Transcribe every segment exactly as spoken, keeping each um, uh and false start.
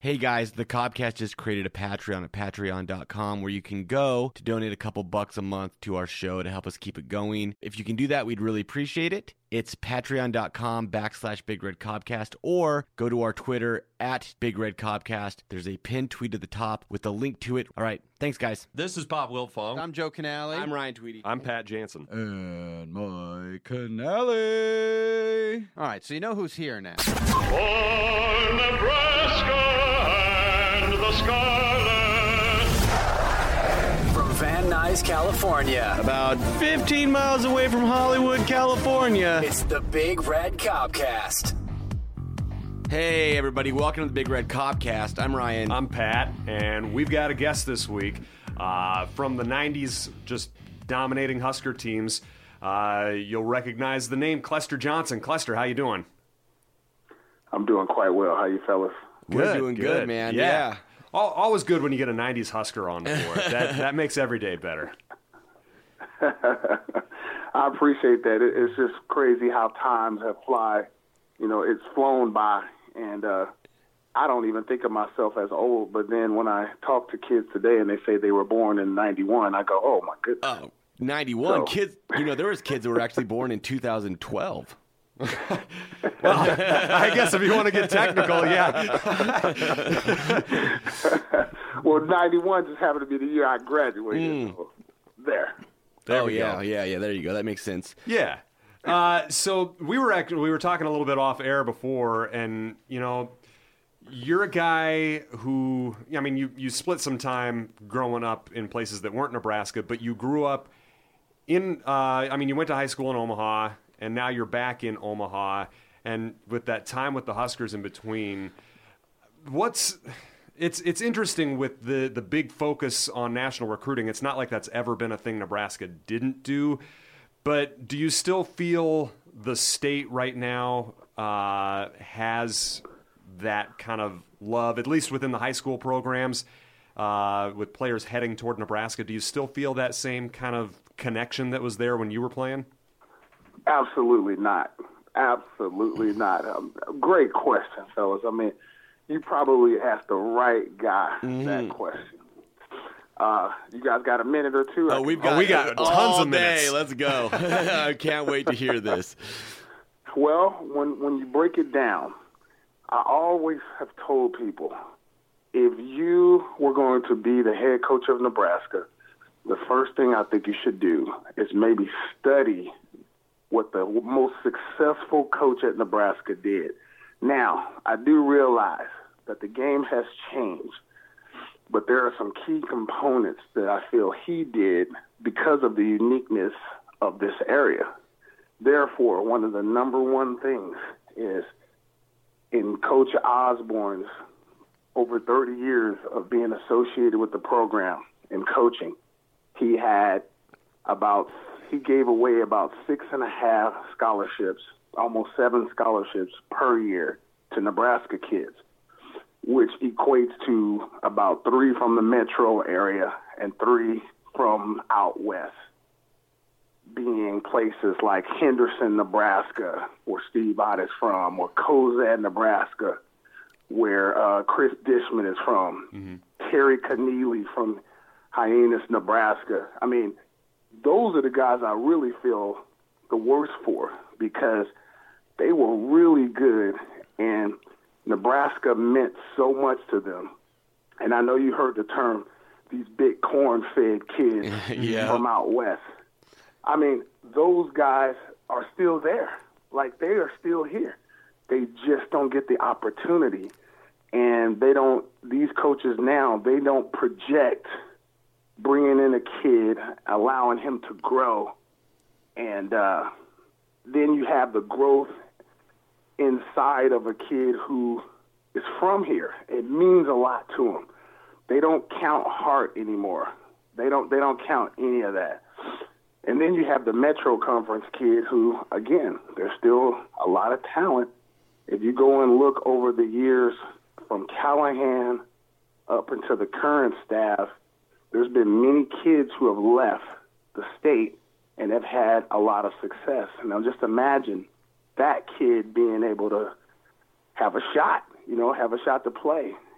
Hey guys, the Cobcast just created a Patreon at patreon dot com where you can go to donate a couple bucks a month to our show to help us keep it going. If you can do that, we'd really appreciate it. It's patreon dot com backslash Big Red Cobcast, or go to our Twitter at Big Red Cobcast. There's a pinned tweet at the top with a link to it. All right, thanks guys. This is Pop Wiltfong. I'm Joe Canale. I'm Ryan Tweedy. I'm Pat Jansen. And Mike Canale. All right, so you know who's here now. For Nebraska and the Scarlet. From Van Nuys, California, About fifteen miles away from Hollywood, California. it's the Big Red Cobcast. Hey everybody, welcome to the Big Red Cobcast. I'm Ryan. I'm Pat, and we've got a guest this week uh, from the nineties, just dominating Husker teams. Uh, you'll recognize the name Clester Johnson. Clester, how you doing? I'm doing quite well. How you fellas? We're doing good, man. Yeah. Al- Always good when you get a nineties Husker on board. that that makes every day better. I appreciate that. It, it's just crazy how times have fly. You know, it's flown by, and uh, I don't even think of myself as old. But then when I talk to kids today and they say they were born in ninety-one, I go, "Oh my goodness!" Oh, ninety-one So- kids. You know, there was kids that were actually born in two thousand twelve. Well, I guess if you want to get technical, yeah. Well, ninety-one just happened to be the year I graduated. So there. There oh we yeah, go. yeah, yeah. There you go. That makes sense. Yeah. Uh, so we were actually we were talking a little bit off air before, and you know, you're a guy who, I mean, you you split some time growing up in places that weren't Nebraska, but you grew up in. Uh, I mean, you went to high school in Omaha, and now you're back in Omaha, and with that time with the Huskers in between, what's it's it's interesting with the the big focus on national recruiting. It's not like that's ever been a thing Nebraska didn't do. But do you still feel the state right now uh, has that kind of love, at least within the high school programs, uh, with players heading toward Nebraska? Do you still feel that same kind of connection that was there when you were playing? Absolutely not. Absolutely not. Um, great question, fellas. I mean, you probably asked the right guy that question. Uh, you guys got a minute or two? Oh, we've got, Oh, we got all tons of day. minutes. Let's go. I can't wait to hear this. Well, when when you break it down, I always have told people, if you were going to be the head coach of Nebraska, the first thing I think you should do is maybe study what the most successful coach at Nebraska did. Now, I do realize that the game has changed, but there are some key components that I feel he did because of the uniqueness of this area. Therefore, one of the number one things is in Coach Osborne's over thirty years of being associated with the program and coaching, he had about, he gave away about six and a half scholarships, almost seven scholarships per year to Nebraska kids, which equates to about three from the metro area and three from out west, being places like Henderson, Nebraska, where Steve Ott is from, or Cozad, Nebraska, where uh, Chris Dishman is from, mm-hmm. Terry Keneally from Hyannis, Nebraska. I mean, those are the guys I really feel the worst for because they were really good, and Nebraska meant so much to them. And I know you heard the term, these big corn-fed kids Yeah. from out west. I mean, those guys are still there. Like, they are still here. They just don't get the opportunity. And they don't, these coaches now, they don't project bringing in a kid, allowing him to grow. And uh, then you have the growth inside of a kid who is from here. It means a lot to them. They don't count heart anymore. They don't they don't count any of that. And then you have the Metro Conference kid who, again, there's still a lot of talent. If you go and look over the years from Callahan up into the current staff, there's been many kids who have left the state and have had a lot of success. Now just imagine that kid being able to have a shot, you know, have a shot to play.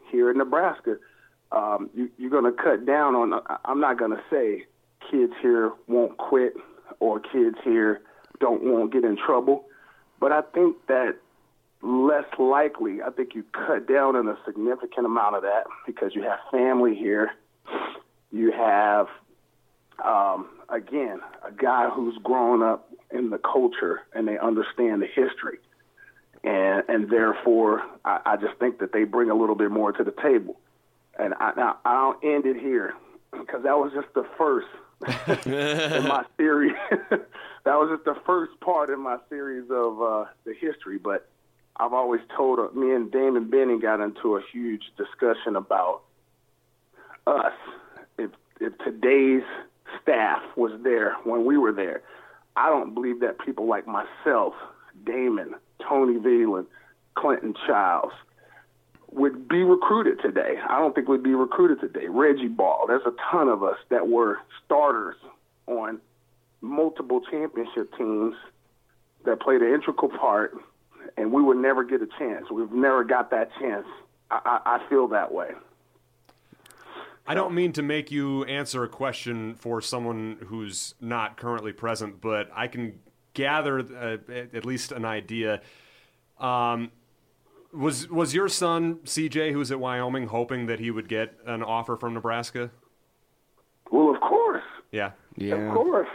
here in Nebraska, um, you, you're going to cut down on, I'm not going to say kids here won't quit or kids here don't won't get in trouble, but I think that less likely, I think you cut down on a significant amount of that because you have family here. You have, um, again, a guy who's grown up in the culture and they understand the history. And and therefore, I, I just think that they bring a little bit more to the table. And I, now, I'll end it here because that was just the first in my series. That was just the first part in my series of uh, the history. But I've always told uh, me and Damon Benning got into a huge discussion about us. If if today's staff was there when we were there, I don't believe that people like myself, Damon, Tony Veland, Clinton Childs, would be recruited today. I don't think would be recruited today. Reggie Ball. There's a ton of us that were starters on multiple championship teams that played an integral part, and we would never get a chance. We've never got that chance. I, I, I feel that way. I don't mean to make you answer a question for someone who's not currently present, but I can gather uh, at least an idea. Um, was was your son, C J, who's at Wyoming, hoping that he would get an offer from Nebraska? Well, of course. Yeah. Yeah. Of course.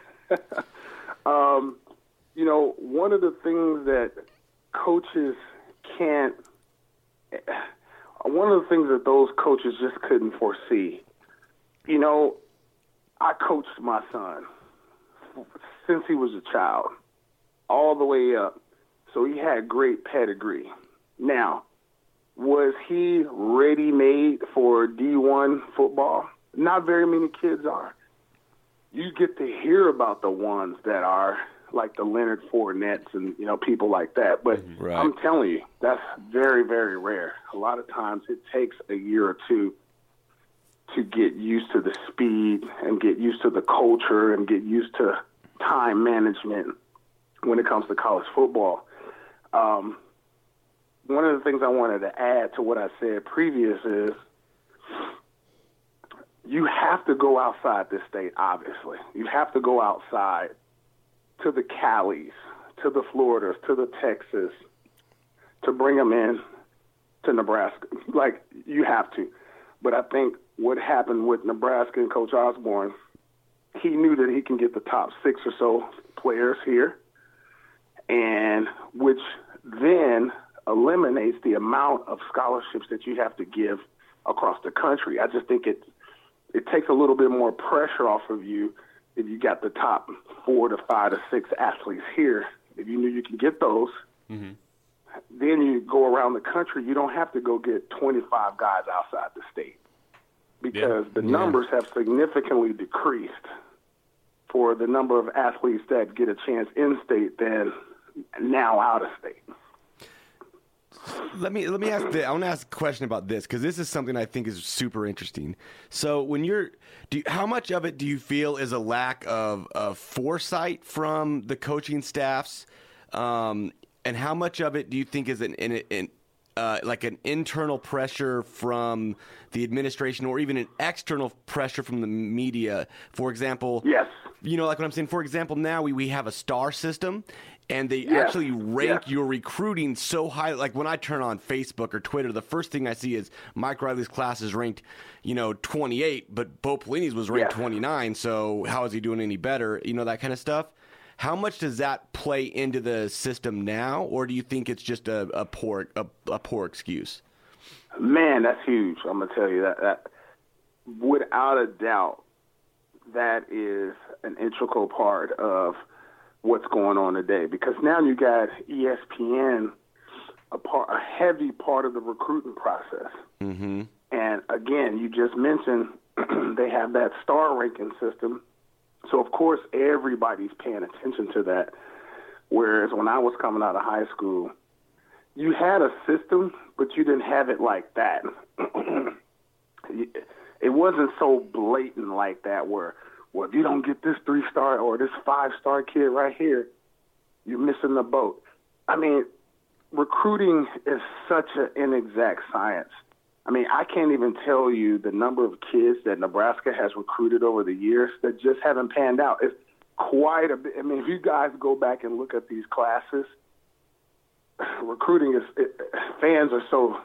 um, you know, one of the things that coaches can't – one of the things that those coaches just couldn't foresee, you know, I coached my son since he was a child, all the way up. So he had great pedigree. Now, was he ready-made for D one football? Not very many kids are. You get to hear about the ones that are like the Leonard Fournettes and, you know, people like that. But Right. I'm telling you, that's very, very rare. A lot of times it takes a year or two to get used to the speed and get used to the culture and get used to time management when it comes to college football. Um, one of the things I wanted to add to what I said previous is you have to go outside this state, obviously. You have to go outside to the Calis, to the Floridas, to the Texas, to bring them in to Nebraska. Like, you have to. But I think what happened with Nebraska and Coach Osborne, he knew that he can get the top six or so players here, and which then eliminates the amount of scholarships that you have to give across the country. I just think it it takes a little bit more pressure off of you if you got the top four to five to six athletes here. If you knew you can get those, mm-hmm. then you go around the country, you don't have to go get twenty-five guys outside the state because yeah. the numbers yeah. have significantly decreased for the number of athletes that get a chance in state than now out of state. Let me let me ask. The, I want to ask a question about this because this is something I think is super interesting. So, when you're, do you, how much of it do you feel is a lack of, of foresight from the coaching staffs, um, and how much of it do you think is an, an, an uh, like an internal pressure from the administration, or even an external pressure from the media? For example, yes, you know, like what I'm saying. For example, now we we have a star system. And they yes. actually rank yes. your recruiting so high. Like when I turn on Facebook or Twitter, the first thing I see is Mike Riley's class is ranked, you know, twenty-eight, but Bo Pelini's was ranked yes. twenty-nine. So how is he doing any better? You know, that kind of stuff. How much does that play into the system now, or do you think it's just a, a poor a, a poor excuse? Man, that's huge. I'm gonna tell you that, that without a doubt, that is an integral part of what's going on today, because now you got E S P N a part, a heavy part of the recruiting process. Mm-hmm. And again, you just mentioned they have that star ranking system, so of course everybody's paying attention to that. Whereas when I was coming out of high school, you had a system, but you didn't have it like that. It wasn't so blatant like that where, well, if you don't get this three-star or this five-star kid right here, you're missing the boat. I mean, recruiting is such an inexact science. I mean, I can't even tell you the number of kids that Nebraska has recruited over the years that just haven't panned out. It's quite a bit. I mean, if you guys go back and look at these classes, recruiting is it, fans are so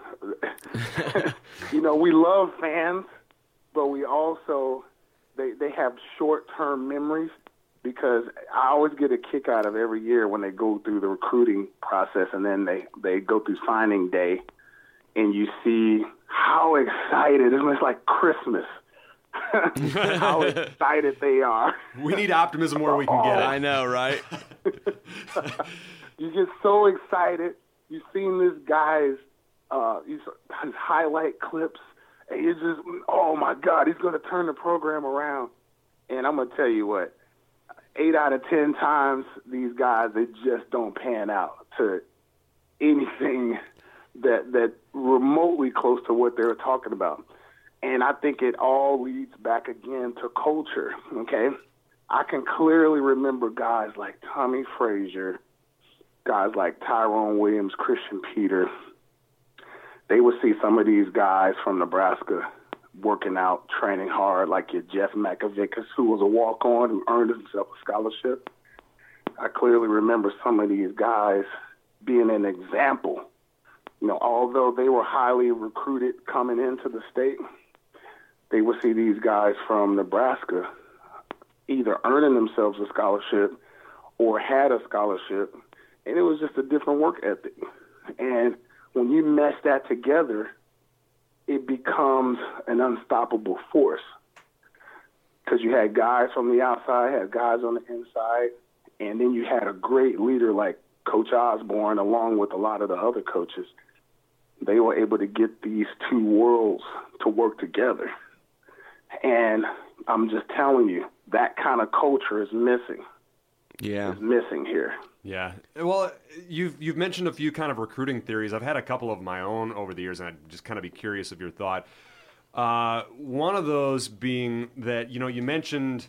you know, we love fans, but we also they they have short-term memories, because I always get a kick out of every year when they go through the recruiting process and then they they go through signing day and you see how excited, it's like Christmas. How excited they are. We need optimism where we can get it. I know, right? You get so excited. You've seen this guy's uh, his highlight clips, and you just, oh my God, he's going to turn the program around. And I'm going to tell you what, eight out of ten times, these guys, they just don't pan out to anything that that remotely close to what they were talking about. And I think it all leads back again to culture, okay? I can clearly remember guys like Tommy Frazier, guys like Tyrone Williams, Christian Peter. They would see some of these guys from Nebraska working out, training hard, like your Jeff Makovickas, who was a walk-on, who earned himself a scholarship. I clearly remember some of these guys being an example. You know, although they were highly recruited coming into the state, they would see these guys from Nebraska either earning themselves a scholarship or had a scholarship, and it was just a different work ethic. And when you mesh that together, it becomes an unstoppable force, because you had guys from the outside, had guys on the inside, and then you had a great leader like Coach Osborne, along with a lot of the other coaches. They were able to get these two worlds to work together. And I'm just telling you, that kind of culture is missing. Yeah. Is missing here. Yeah. Well, you've you've mentioned a few kind of recruiting theories. I've had a couple of my own over the years, and I'd just kind of be curious of your thought. Uh, one of those being that, you know, you mentioned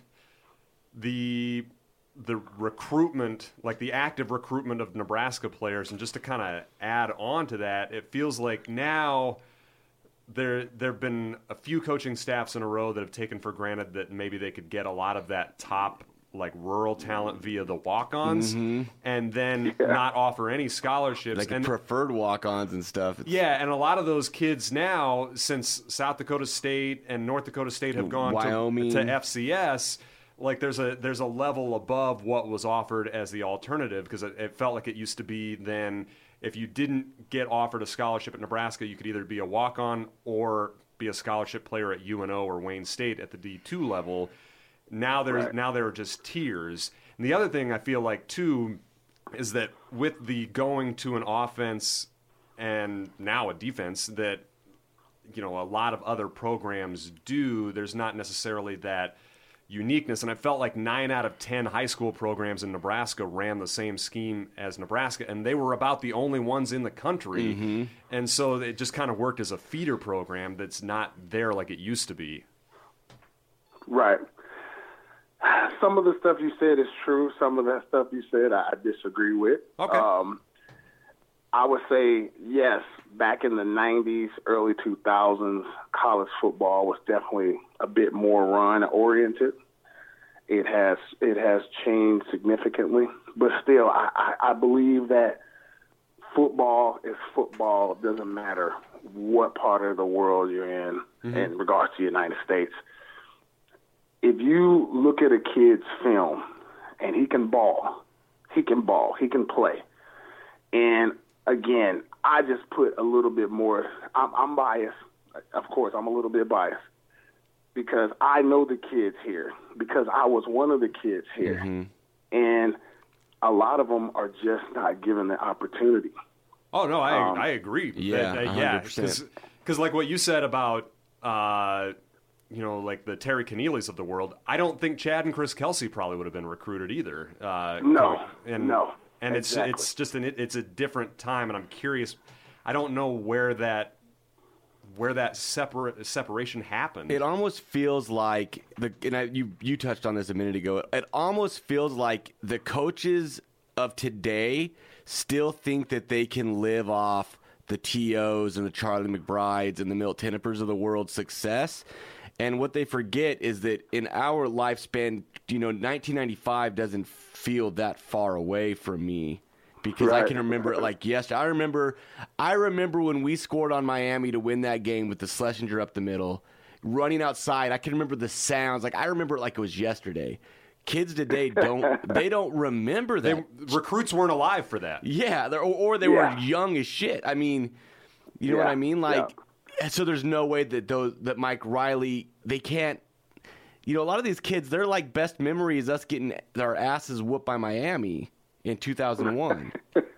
the the recruitment, like the active recruitment of Nebraska players, and just to kind of add on to that, it feels like now there there have been a few coaching staffs in a row that have taken for granted that maybe they could get a lot of that top, like, rural talent via the walk-ons, mm-hmm. and then yeah. not offer any scholarships. Like and preferred walk-ons and stuff. It's... Yeah, and a lot of those kids now, since South Dakota State and North Dakota State have gone Wyoming. to, to F C S, like there's a there's a level above what was offered as the alternative, because it, it felt like it used to be then if you didn't get offered a scholarship at Nebraska, you could either be a walk-on or be a scholarship player at U N O or Wayne State at the D two level. Now there's right. now there are just tiers. And the other thing I feel like too is that with the going to an offense and now a defense that, you know, a lot of other programs do, there's not necessarily that uniqueness. And I felt like nine out of ten high school programs in Nebraska ran the same scheme as Nebraska, and they were about the only ones in the country. Mm-hmm. And so it just kind of worked as a feeder program that's not there like it used to be. Right. Some of the stuff you said is true. Some of that stuff you said I disagree with. Okay. Um, I would say, yes, back in the nineties, early two thousands, college football was definitely a bit more run-oriented. It has it has changed significantly. But still, I, I, I believe that football is football. It doesn't matter what part of the world you're in, mm-hmm. in regards to the United States. If you look at a kid's film and he can ball, he can ball, he can play. And again, I just put a little bit more, I'm, I'm biased. Of course, I'm a little bit biased because I know the kids here, because I was one of the kids here. Mm-hmm. And a lot of them are just not given the opportunity. Oh, no, I um, I agree. Yeah, that, uh, yeah, because like what you said about, uh, you know, like the Terry Keneally's of the world, I don't think Chad and Chris Kelsey probably would have been recruited either. Uh, no, and, no. And exactly. it's it's just an it's a different time, and I'm curious. I don't know where that where that separate separation happened. It almost feels like the and I, you you touched on this a minute ago. It almost feels like the coaches of today still think that they can live off the T Os and the Charlie McBrides and the Milt Tenopers of the world's success. And what they forget is that in our lifespan, you know, nineteen ninety-five doesn't feel that far away from me because Right. I can remember it like yesterday. I remember, I remember when we scored on Miami to win that game with the Schlesinger up the middle, running outside. I can remember the sounds. Like I remember it like it was yesterday. Kids today don't they don't remember They, that. recruits weren't alive for that. Yeah, they're- or, or they Yeah. were young as shit. I mean, you know what Yeah, I mean? Like, yeah. so there's no way that those that Mike Riley they can't. You know, a lot of these kids, their like best memory is us getting our asses whooped by Miami in two thousand one.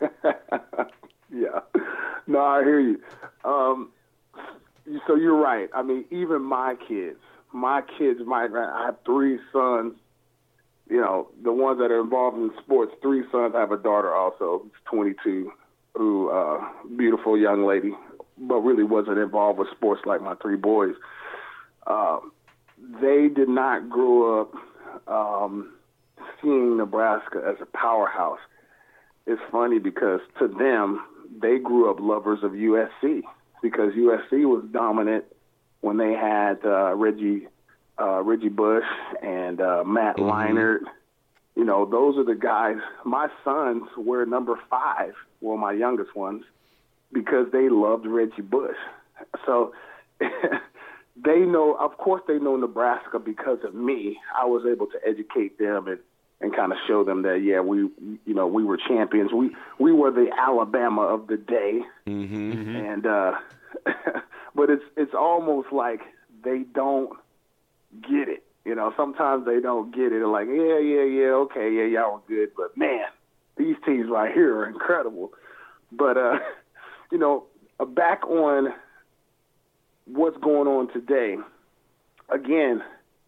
Yeah. No, I hear you. Um, so you're right. I mean, even my kids, my kids, my I have three sons. You know, the ones that are involved in sports, three sons. I have a daughter also, who's twenty-two, who uh, beautiful young lady, but really wasn't involved with sports like my three boys. Um, they did not grow up um, seeing Nebraska as a powerhouse. It's funny because to them, they grew up lovers of U S C because U S C was dominant when they had uh, Reggie uh, Reggie Bush and uh, Matt Mm-hmm. Leinart. You know, those are the guys. My sons were number five, well, my youngest ones, because they loved Reggie Bush. So they know, of course, they know Nebraska because of me. I was able to educate them and, and kind of show them that, yeah, we, you know, we were champions. We we were the Alabama of the day. Mm-hmm. And uh, but it's it's almost like they don't get it. You know, sometimes they don't get it. They're like, yeah, yeah, yeah, okay, yeah, y'all were good, but man, these teams right here are incredible. But uh, you know, uh, back on what's going on today. Again,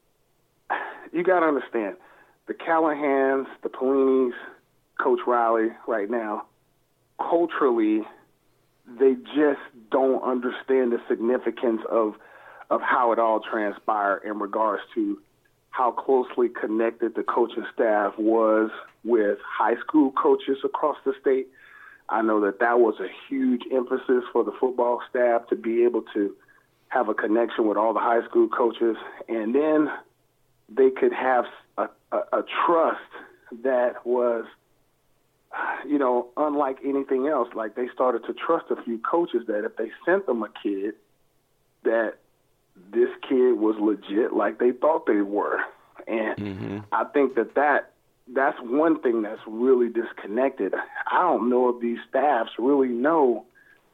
you got to understand the Callahans, the Pellinis, Coach Riley right now, culturally, they just don't understand the significance of of how it all transpired in regards to how closely connected the coaching staff was with high school coaches across the state. I know that that was a huge emphasis for the football staff to be able to have a connection with all the high school coaches, and then they could have a, a, a trust that was, you know, unlike anything else. Like they started to trust a few coaches that if they sent them a kid, that this kid was legit like they thought they were. And Mm-hmm. I think that, that that's one thing that's really disconnected. I don't know if these staffs really know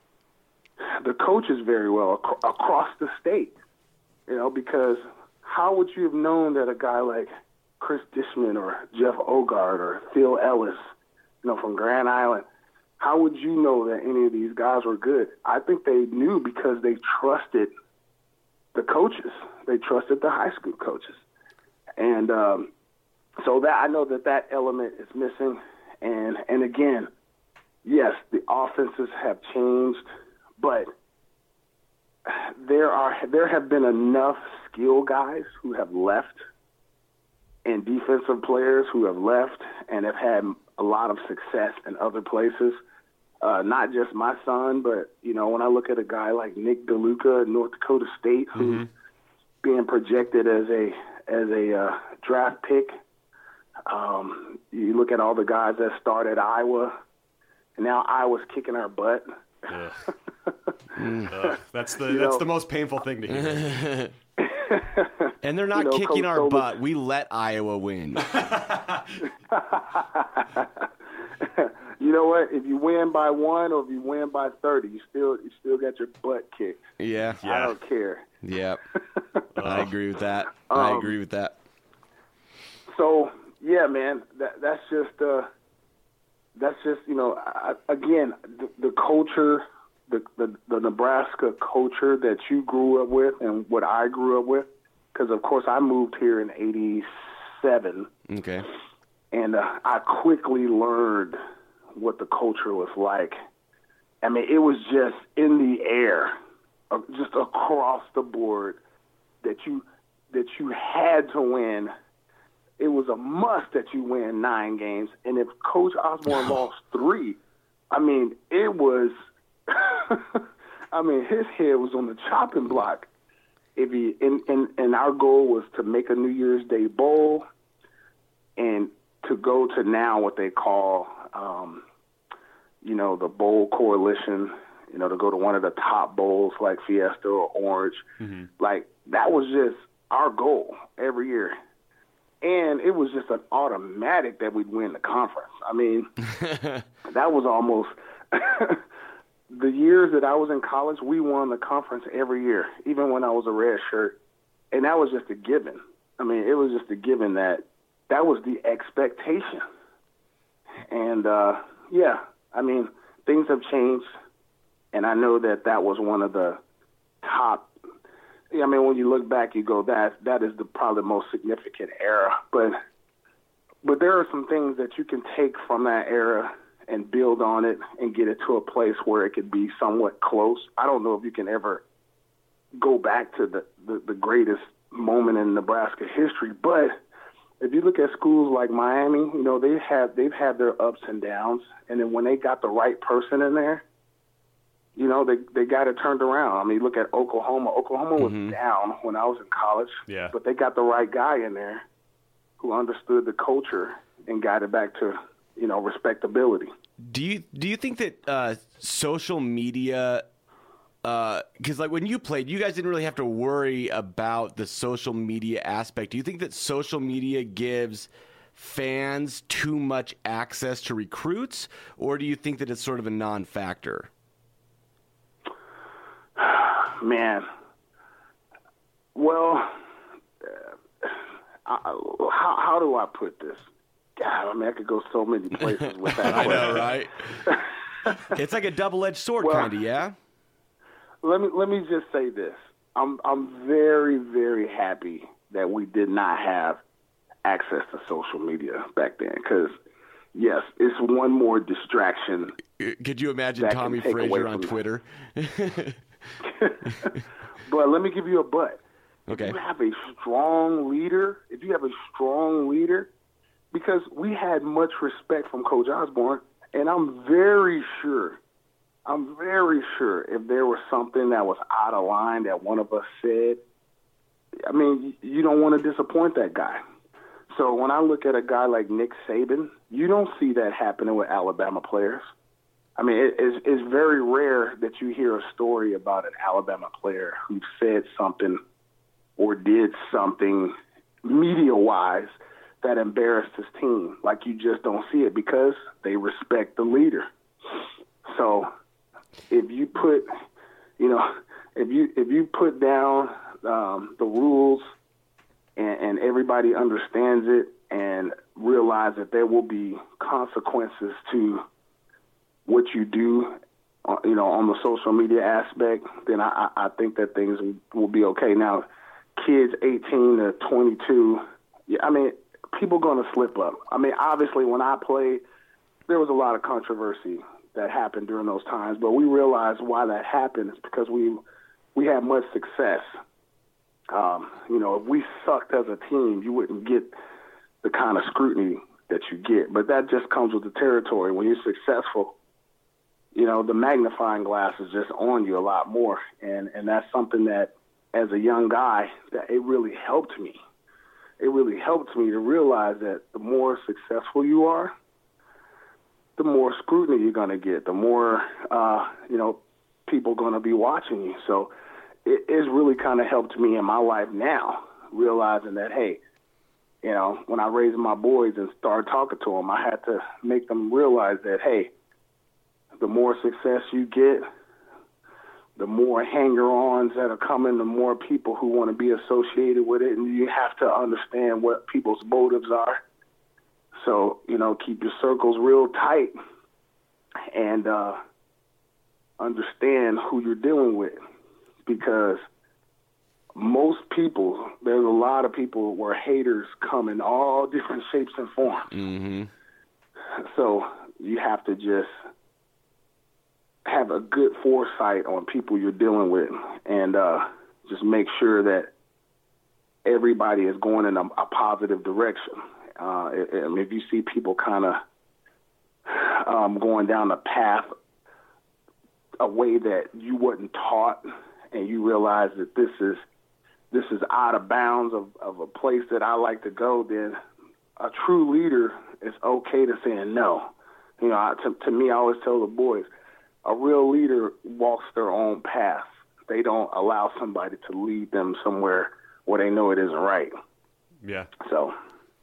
the coaches very well ac- across the state, you know, because how would you have known that a guy like Chris Dishman or Jeff Ogard or Phil Ellis, you know, from Grand Island, how would you know that any of these guys were good? I think they knew because they trusted the coaches. They trusted the high school coaches. And um, so that I know that that element is missing. And, and again, yes, the offenses have changed, but there are there have been enough skill guys who have left and defensive players who have left and have had a lot of success in other places. Uh, not just my son, but, you know, when I look at a guy like Nick DeLuca at North Dakota State, who's being projected as a as a uh, draft pick, um, you look at all the guys that started Iowa, and now Iowa's kicking our butt. Ugh. Ugh. That's the You that's know- the most painful thing to hear. And they're not You know, kicking Coach our Sobel- butt. We let Iowa win. You know what? If you win by one or if you win by thirty, you still you still got your butt kicked. Yeah. I Yeah. don't care. Yep. I agree with that. I Um, agree with that. So yeah, man, that that's just uh, that's just you know I, again the, the culture, the, the the Nebraska culture that you grew up with and what I grew up with, because of course I moved here in eighty-seven, Okay. and uh, I quickly learned what the culture was like. I mean, it was just in the air, uh, just across the board that you that you had to win. It was a must that you win nine games. And if Coach Osborne lost three, I mean, it was I mean, his head was on the chopping block. If he and, and, and our goal was to make a New Year's Day bowl and to go to now what they call, um, you know, the bowl coalition, you know, to go to one of the top bowls like Fiesta or Orange. Mm-hmm. Like, that was just our goal every year. And it was just an automatic that we'd win the conference. I mean, that was almost the years that I was in college, we won the conference every year, even when I was a red shirt. And that was just a given. I mean, it was just a given that that was the expectation. And, uh, yeah, I mean, things have changed. And I know that that was one of the top. I mean, when you look back, you go, that that is the probably the most significant era. But but there are some things that you can take from that era and build on it and get it to a place where it could be somewhat close. I don't know if you can ever go back to the, the, the greatest moment in Nebraska history, but if you look at schools like Miami, you know, they have they've had their ups and downs, and then when they got the right person in there, you know, they they got it turned around. I mean, look at Oklahoma. Oklahoma was mm-hmm. down when I was in college, yeah. but they got the right guy in there who understood the culture and got it back to, you know, respectability. Do you do you think that uh, social media, because uh, like when you played, you guys didn't really have to worry about the social media aspect. Do you think that social media gives fans too much access to recruits, or do you think that it's sort of a non-factor? Man, well, uh, I, how, how do I put this? God, I mean, I could go so many places with that. I know, right? It's like a double-edged sword, well, kind of, yeah. Let me let me just say this: I'm I'm very very happy that we did not have access to social media back then, because yes, it's one more distraction. Could you imagine Tommy Frazier on Twitter? But let me give you a but. Okay. If you have a strong leader, if you have a strong leader, because we had much respect from Coach Osborne, and I'm very sure, I'm very sure if there was something that was out of line that one of us said, I mean, you don't want to disappoint that guy. So when I look at a guy like Nick Saban, you don't see that happening with Alabama players. I mean, it, it's, it's very rare that you hear a story about an Alabama player who said something or did something media-wise that embarrassed his team. Like, you just don't see it because they respect the leader. So if you put, you know, if you if you put down um, the rules and, and everybody understands it and realize that there will be consequences to what you do, you know, on the social media aspect, then I, I think that things will be okay. Now, kids eighteen to twenty-two, yeah, I mean, people are going to slip up. I mean, obviously, when I played, there was a lot of controversy that happened during those times, but we realized why that happened is because we we had much success. Um, you know, if we sucked as a team, you wouldn't get the kind of scrutiny that you get. But that just comes with the territory. When you're successful, you know, the magnifying glass is just on you a lot more. And, and that's something that, as a young guy, that it really helped me. It really helped me to realize that the more successful you are, the more scrutiny you're going to get, the more, uh, you know, people going to be watching you. So it, it's really kind of helped me in my life now, realizing that, hey, you know, when I raised my boys and started talking to them, I had to make them realize that, hey, the more success you get, the more hanger-ons that are coming, the more people who want to be associated with it, and you have to understand what people's motives are. So, you know, keep your circles real tight and uh, understand who you're dealing with, because most people, there's a lot of people where haters come in all different shapes and forms. Mm-hmm. So you have to just have a good foresight on people you're dealing with, and uh, just make sure that everybody is going in a, a positive direction. Uh, if, if you see people kind of um, going down the path a way that you wasn't taught, and you realize that this is this is out of bounds of, of a place that I like to go, then a true leader is okay to saying no. You know, I, to, to me, I always tell the boys, a real leader walks their own path. They don't allow somebody to lead them somewhere where they know it isn't right. Yeah. So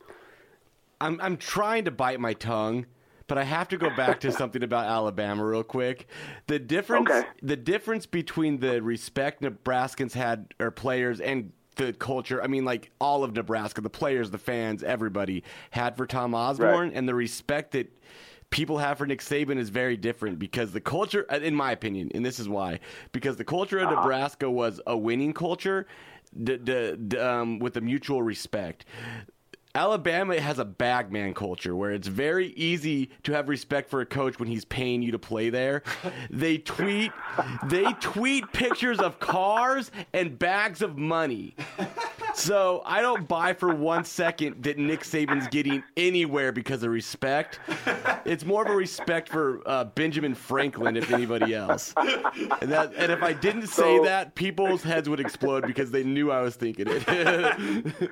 I'm I'm trying to bite my tongue, but I have to go back to something about Alabama real quick. The difference Okay. the difference between the respect Nebraskans had, or players, and the culture, I mean, like all of Nebraska, the players, the fans, everybody had for Tom Osborne, Right. and the respect that people have for Nick Saban is very different, because the culture, in my opinion, and this is why, because the culture of Nebraska was a winning culture, d- d- d- um, with a mutual respect. Alabama has a bagman culture where it's very easy to have respect for a coach when he's paying you to play there. They tweet, they tweet pictures of cars and bags of money. So I don't buy for one second that Nick Saban's getting anywhere because of respect. It's more of a respect for uh, Benjamin Franklin, if anybody else. And, that, and if I didn't say So- that, people's heads would explode because they knew I was thinking it.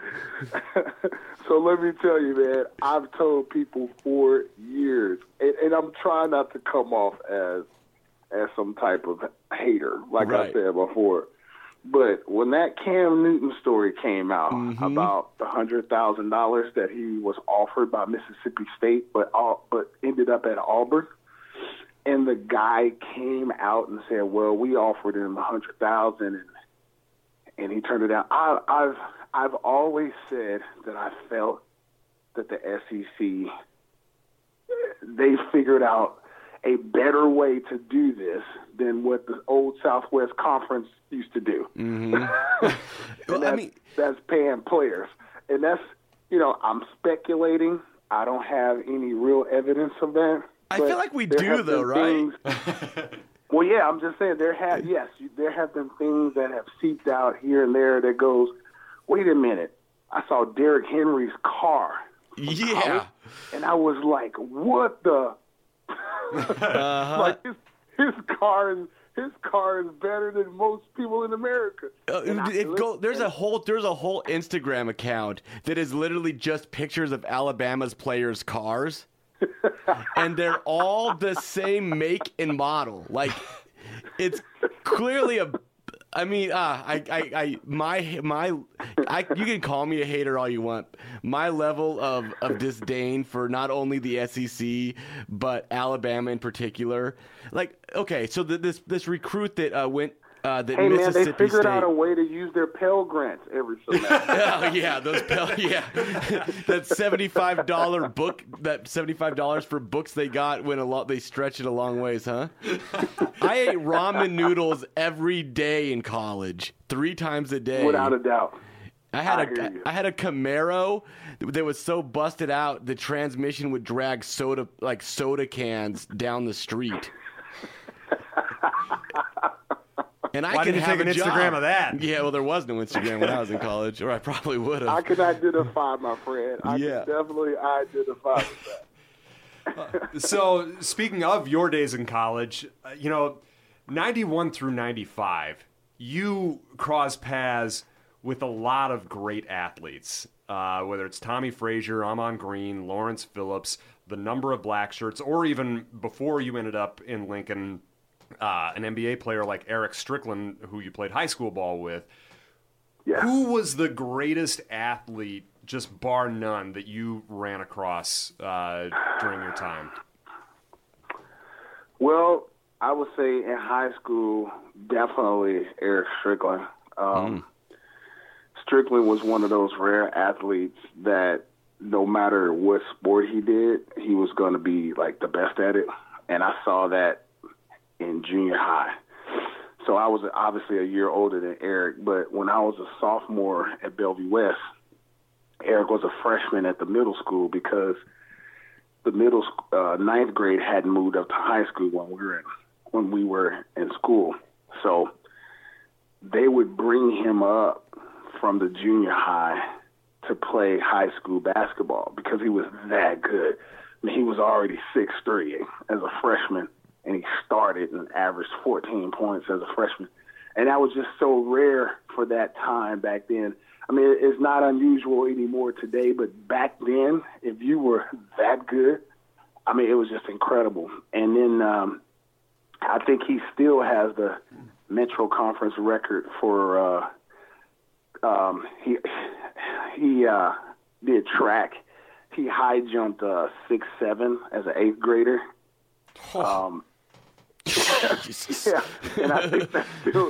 So let me tell you, man, I've told people for years, and, and I'm trying not to come off as as some type of hater, like Right. I said before. But when that Cam Newton story came out Mm-hmm. about the hundred thousand dollars that he was offered by Mississippi State, but all, but ended up at Auburn, and the guy came out and said, "Well, we offered him a hundred thousand, and and he turned it down." I, I've I've always said that I felt that the S E C, they figured out a better way to do this than what the old Southwest Conference used to do. Mm-hmm. And Well, that's, I mean, that's paying players. And that's, you know, I'm speculating. I don't have any real evidence of that. I but feel like we there do, have though, been right? things- Well, yeah, I'm just saying there have yes, there have been things that have seeped out here and there that goes, wait a minute, I saw Derrick Henry's car, Yeah. and I was like, what the? Uh-huh. Like his, his car is his car is better than most people in America. Uh, And I- it go, there's a and- whole there's a whole Instagram account that is literally just pictures of Alabama's players' cars, and they're all the same make and model. Like, it's clearly a. I mean, uh, I, I, I, my, my, I, you can call me a hater all you want. My level of, of disdain for not only the S E C but Alabama in particular. Like, okay, so the, this this recruit that uh, went uh, that Hey man, Mississippi they figured State. out a way to use their Pell Grants every so often. Oh yeah, those Pell, yeah, that seventy-five dollar book, that seventy-five dollars for books they got went a lot. They stretched it a long ways, huh? I ate ramen noodles every day in college, three times a day. Without a doubt. I had I a hear you. I had a Camaro that was so busted out the transmission would drag soda like soda cans down the street. And I Why could didn't you have take a an job. Instagram of that? Yeah, well, there was no Instagram when I was in college, or I probably would have. I can identify, my friend. I Yeah. can definitely identify with that. So, speaking of your days in college, uh, you know, ninety-one through ninety-five, you cross paths with a lot of great athletes, uh, whether it's Tommy Frazier, Amon Green, Lawrence Phillips, the number of black shirts, or even before you ended up in Lincoln, uh, an N B A player like Eric Strickland, who you played high school ball with. Yeah. Who was the greatest athlete, just bar none, that you ran across uh, during your time? Well, I would say in high school, definitely Eric Strickland. Um, Strickland was one of those rare athletes that no matter what sport he did, he was going to be like the best at it. And I saw that in junior high. So I was obviously a year older than Eric, but when I was a sophomore at Bellevue West, Eric was a freshman at the middle school because the middle sc- uh, ninth grade hadn't moved up to high school when we were in, when we were in school. So they would bring him up from the junior high to play high school basketball because he was that good. I mean, he was already six three as a freshman and he started and averaged fourteen points as a freshman. And that was just so rare for that time back then. I mean, it's not unusual anymore today, but back then, if you were that good, I mean, it was just incredible. And then um, I think he still has the Metro Conference record for uh, um, he he uh, did track. He high jumped uh, six seven as an eighth grader. Um, yeah, and I think that's still.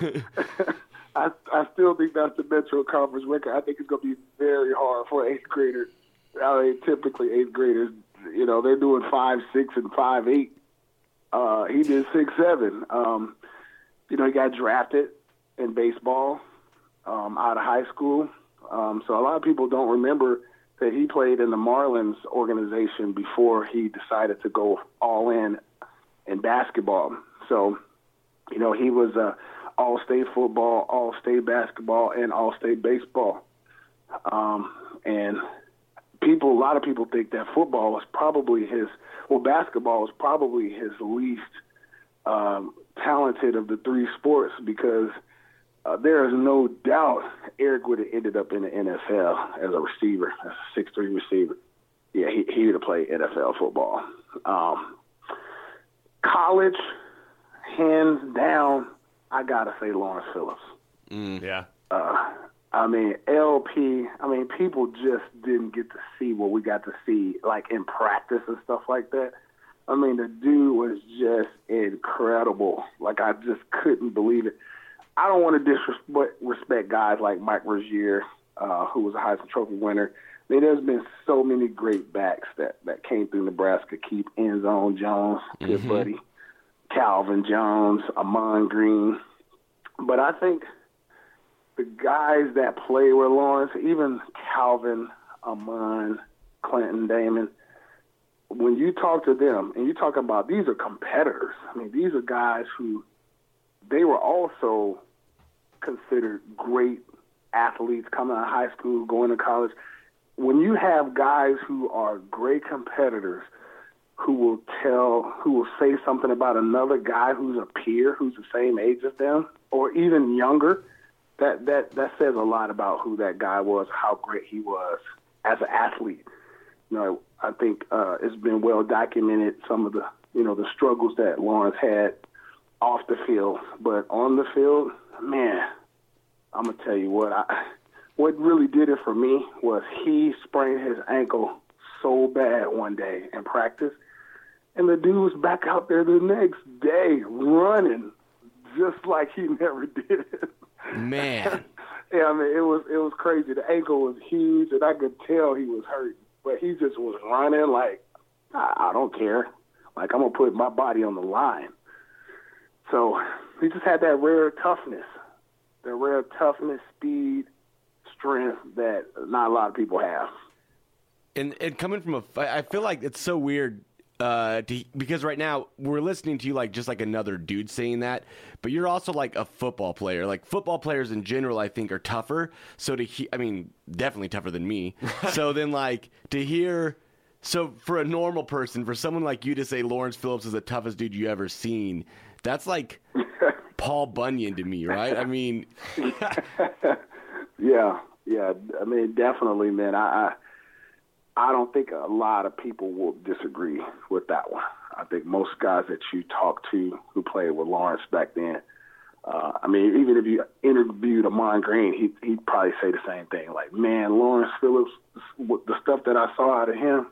I, I still think that's the Metro Conference record. I think it's going to be very hard for eighth graders. I mean, typically eighth graders, you know, they're doing five six and five eight. Uh, he did six seven. Um, you know, he got drafted in baseball um, out of high school. Um, so a lot of people don't remember that he played in the Marlins organization before he decided to go all in in basketball. So, you know, he was a all-state football, all-state basketball, and all-state baseball. Um, and people, a lot of people think that football was probably his, well, basketball was probably his least um, talented of the three sports because uh, there is no doubt Eric would have ended up in the N F L as a receiver, as a six three receiver. Yeah, he, he would have played N F L football. Um, college, hands down, I gotta say Lawrence Phillips. Mm. Yeah. Uh, I mean, L P, I mean, people just didn't get to see what we got to see, like, in practice and stuff like that. I mean, the dude was just incredible. Like, I just couldn't believe it. I don't want to disrespect guys like Mike Rozier, uh, who was a Heisman Trophy winner. I mean, there's been so many great backs that, that came through Nebraska. Keep Endzone Jones, good mm-hmm. buddy. Calvin Jones, Amon Green. But I think the guys that play with Lawrence, even Calvin, Amon, Clinton, Damon, when you talk to them and you talk about these are competitors, I mean, these are guys who they were also considered great athletes coming out of high school, going to college. When you have guys who are great competitors, who will tell, who will say something about another guy who's a peer, who's the same age as them, or even younger, that that that says a lot about who that guy was, how great he was as an athlete. You know, I think uh, it's been well documented some of the, you know, the struggles that Lawrence had off the field, but on the field, man, I'm gonna tell you what. I, what really did it for me was he sprained his ankle so bad one day in practice. And the dude was back out there the next day running just like he never did it. Man. Yeah, I mean, it was it was crazy. The ankle was huge, and I could tell he was hurt. But he just was running like, I, I don't care. Like, I'm going to put my body on the line. So he just had that rare toughness, the rare toughness, speed, strength that not a lot of people have. And and coming from a, I feel like it's so weird uh, to, because right now we're listening to you like just like another dude saying that, but you're also like a football player. Like football players in general, I think are tougher. So to he, I mean, definitely tougher than me. So then like to hear, so for a normal person, for someone like you to say Lawrence Phillips is the toughest dude you ever seen, that's like Paul Bunyan to me, right? I mean, yeah, yeah. I mean, definitely, man. I. I I don't think a lot of people will disagree with that one. I think most guys that you talk to who played with Lawrence back then, uh, I mean, even if you interviewed Amon Green, he, he'd probably say the same thing. Like, man, Lawrence Phillips, the stuff that I saw out of him.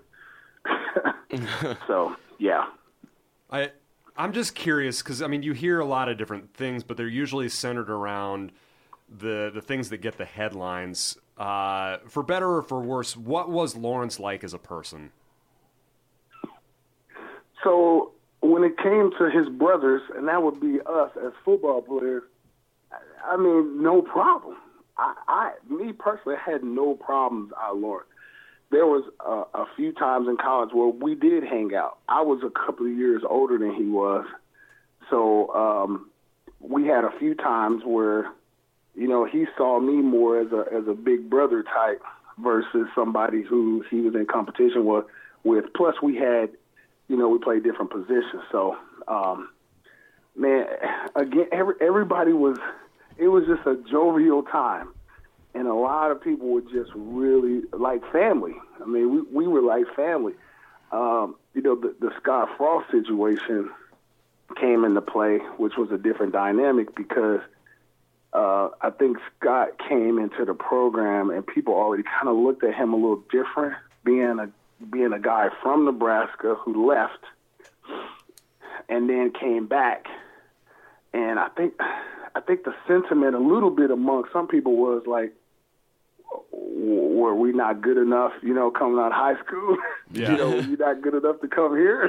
So, yeah. I, I'm just curious because, I mean, you hear a lot of different things, but they're usually centered around the the things that get the headlines. Uh, for better or for worse, what was Lawrence like as a person? So when it came to his brothers, and that would be us as football players, I mean, no problem. I, I me personally, had no problems out Lawrence. There was a, a few times in college where we did hang out. I was a couple of years older than he was, so um, we had a few times where, you know, he saw me more as a as a big brother type versus somebody who he was in competition with. with. Plus, we had, you know, we played different positions. So Um, man, again, every, everybody was, it was just a jovial time. And a lot of people were just really like family. I mean, we, we were like family. Um, you know, the, the Scott Frost situation came into play, which was a different dynamic because uh, I think Scott came into the program and people already kind of looked at him a little different, being a being a guy from Nebraska who left and then came back. And I think I think the sentiment a little bit among some people was like, were we not good enough, you know, coming out of high school? Yeah. You know, you're not good enough to come here?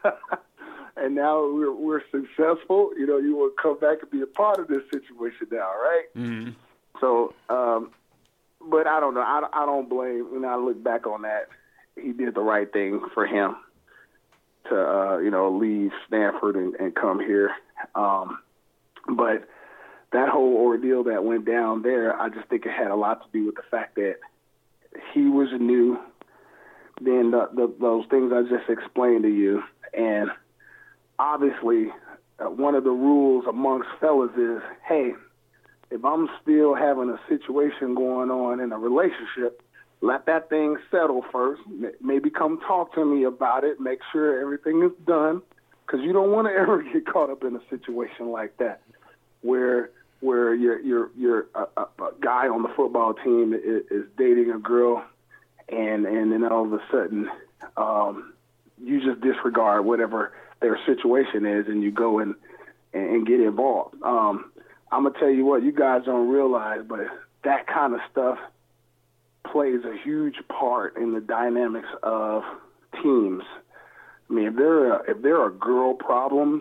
And now we're we're successful. You know, you want to come back and be a part of this situation now, right? Mm-hmm. So, um, but I don't know. I, I don't blame. When I look back on that, he did the right thing for him to, uh, you know, leave Stanford and, and come here. Um, but that whole ordeal that went down there, I just think it had a lot to do with the fact that he was new. Then the, the, those things I just explained to you, and obviously, uh, one of the rules amongst fellas is, hey, if I'm still having a situation going on in a relationship, let that thing settle first. Maybe come talk to me about it. Make sure everything is done, because you don't want to ever get caught up in a situation like that, where where you're you're you're a, a, a guy on the football team is, is dating a girl, and and then all of a sudden, um, you just disregard whatever their situation is, and you go and and get involved. Um, I'm gonna tell you what, you guys don't realize, but that kind of stuff plays a huge part in the dynamics of teams. I mean, if there are, if there are girl problems,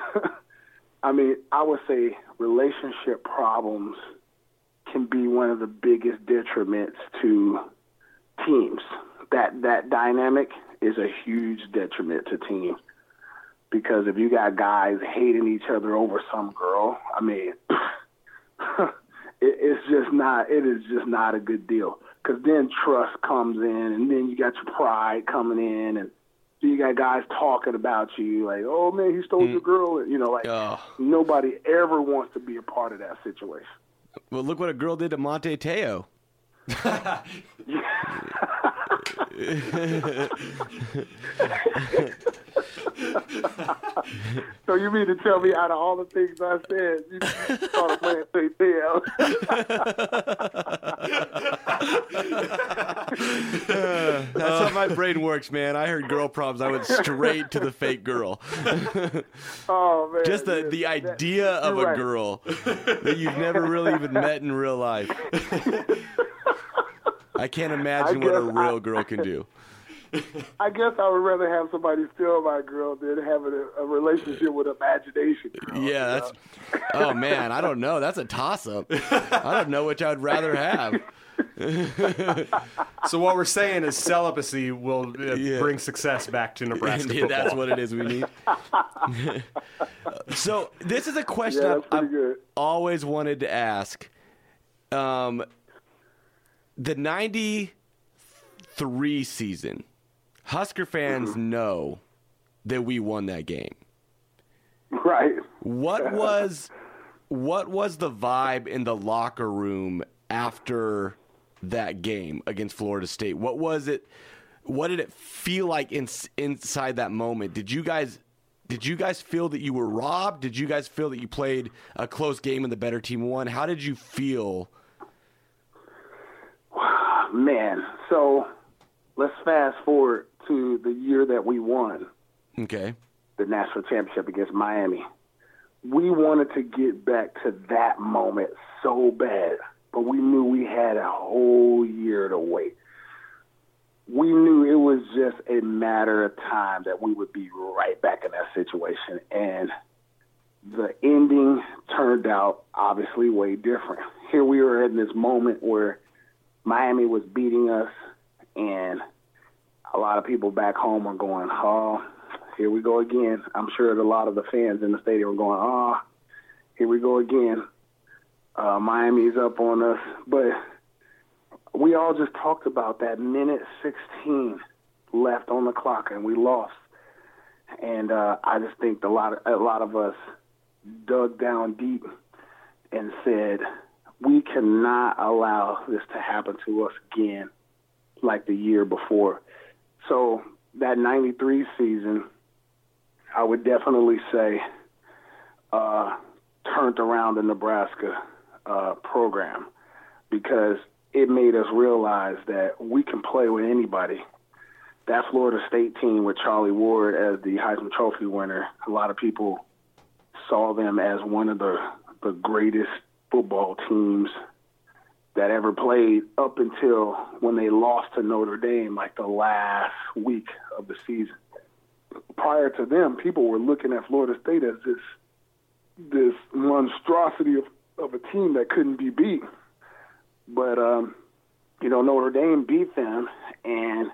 I mean, I would say relationship problems can be one of the biggest detriments to teams. That that dynamic is a huge detriment to teams. Because if you got guys hating each other over some girl, I mean, it, it's just not. It is just not a good deal. Because then trust comes in, and then you got your pride coming in, and you got guys talking about you like, "Oh man, he stole mm. your girl." And, you know, like oh. nobody ever wants to be a part of that situation. Well, look what a girl did to Monte Teo. So you mean to tell me out of all the things I said, you, you thought of Monte Teo? uh, that's how my brain works, man. I heard girl problems, I went straight to the fake girl. Oh man! Just the, the idea that, of a right. girl that you've never really even met in real life. I can't imagine I what a real I, girl can do. I guess I would rather have somebody steal my girl than having a, a relationship with imagination girl. Yeah, that's. Oh man, I don't know. That's a toss-up. I don't know which I'd rather have. So what we're saying is celibacy will uh, yeah. bring success back to Nebraska yeah, football. That's what it is we need. So this is a question yeah, I've, I've good. always wanted to ask. Um, the ninety-three season, Husker fans mm-hmm. know that we won that game. Right. What was what was the vibe in the locker room after that game against Florida State? What was it? What did it feel like in, inside that moment? Did you guys did you guys feel that you were robbed? Did you guys feel that you played a close game and the better team won? How did you feel? Man, so let's fast forward to the year that we won. Okay. The national championship against Miami. We wanted to get back to that moment so bad, but we knew we had a whole year to wait. We knew it was just a matter of time that we would be right back in that situation, and the ending turned out obviously way different. Here we were in this moment where Miami was beating us, and a lot of people back home are going, oh, here we go again. I'm sure that a lot of the fans in the stadium are going, oh, here we go again. Uh, Miami's up on us. But we all just talked about that minute sixteen left on the clock, and we lost. And uh, I just think a lot of, a lot of us dug down deep and said, we cannot allow this to happen to us again like the year before. So that ninety-three season, I would definitely say, uh, turned around the Nebraska uh, program, because it made us realize that we can play with anybody. That Florida State team with Charlie Ward as the Heisman Trophy winner, a lot of people saw them as one of the, the greatest football teams that ever played, up until when they lost to Notre Dame like the last week of the season. Prior to them, people were looking at Florida State as this this monstrosity of, of a team that couldn't be beat. But, um, you know, Notre Dame beat them, and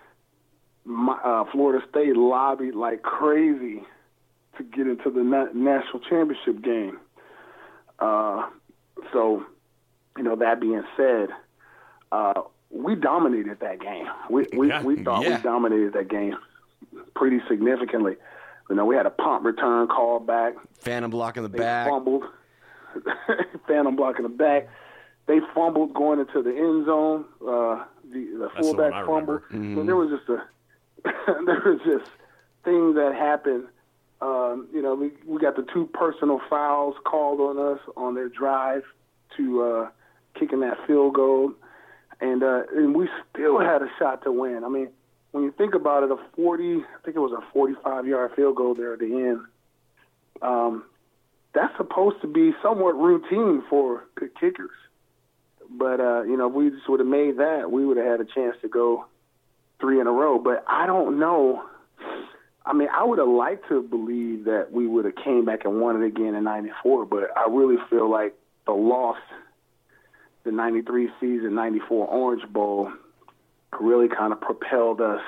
my, uh, Florida State lobbied like crazy to get into the na- national championship game. Uh, so, you know, that being said, uh, we dominated that game. We we, Yeah. we thought Yeah. we dominated that game pretty significantly. You know, we had a punt return call back. Phantom block in the They back. fumbled. Phantom block in the back. They fumbled going into the end zone. Uh, the the That's the one fullback I fumbled. remember. So there was just a there was just things that happened. Um, you know, we we got the two personal fouls called on us on their drive to uh, kicking that field goal, and uh, and we still had a shot to win. I mean, when you think about it, a forty, I think it was a forty-five yard field goal there at the end. Um, that's supposed to be somewhat routine for good kickers. But, uh, you know, if we just would have made that, we would have had a chance to go three in a row. But I don't know. I mean, I would have liked to believe that we would have came back and won it again in ninety-four, but I really feel like the loss, the ninety-three season, ninety-four Orange Bowl, really kind of propelled us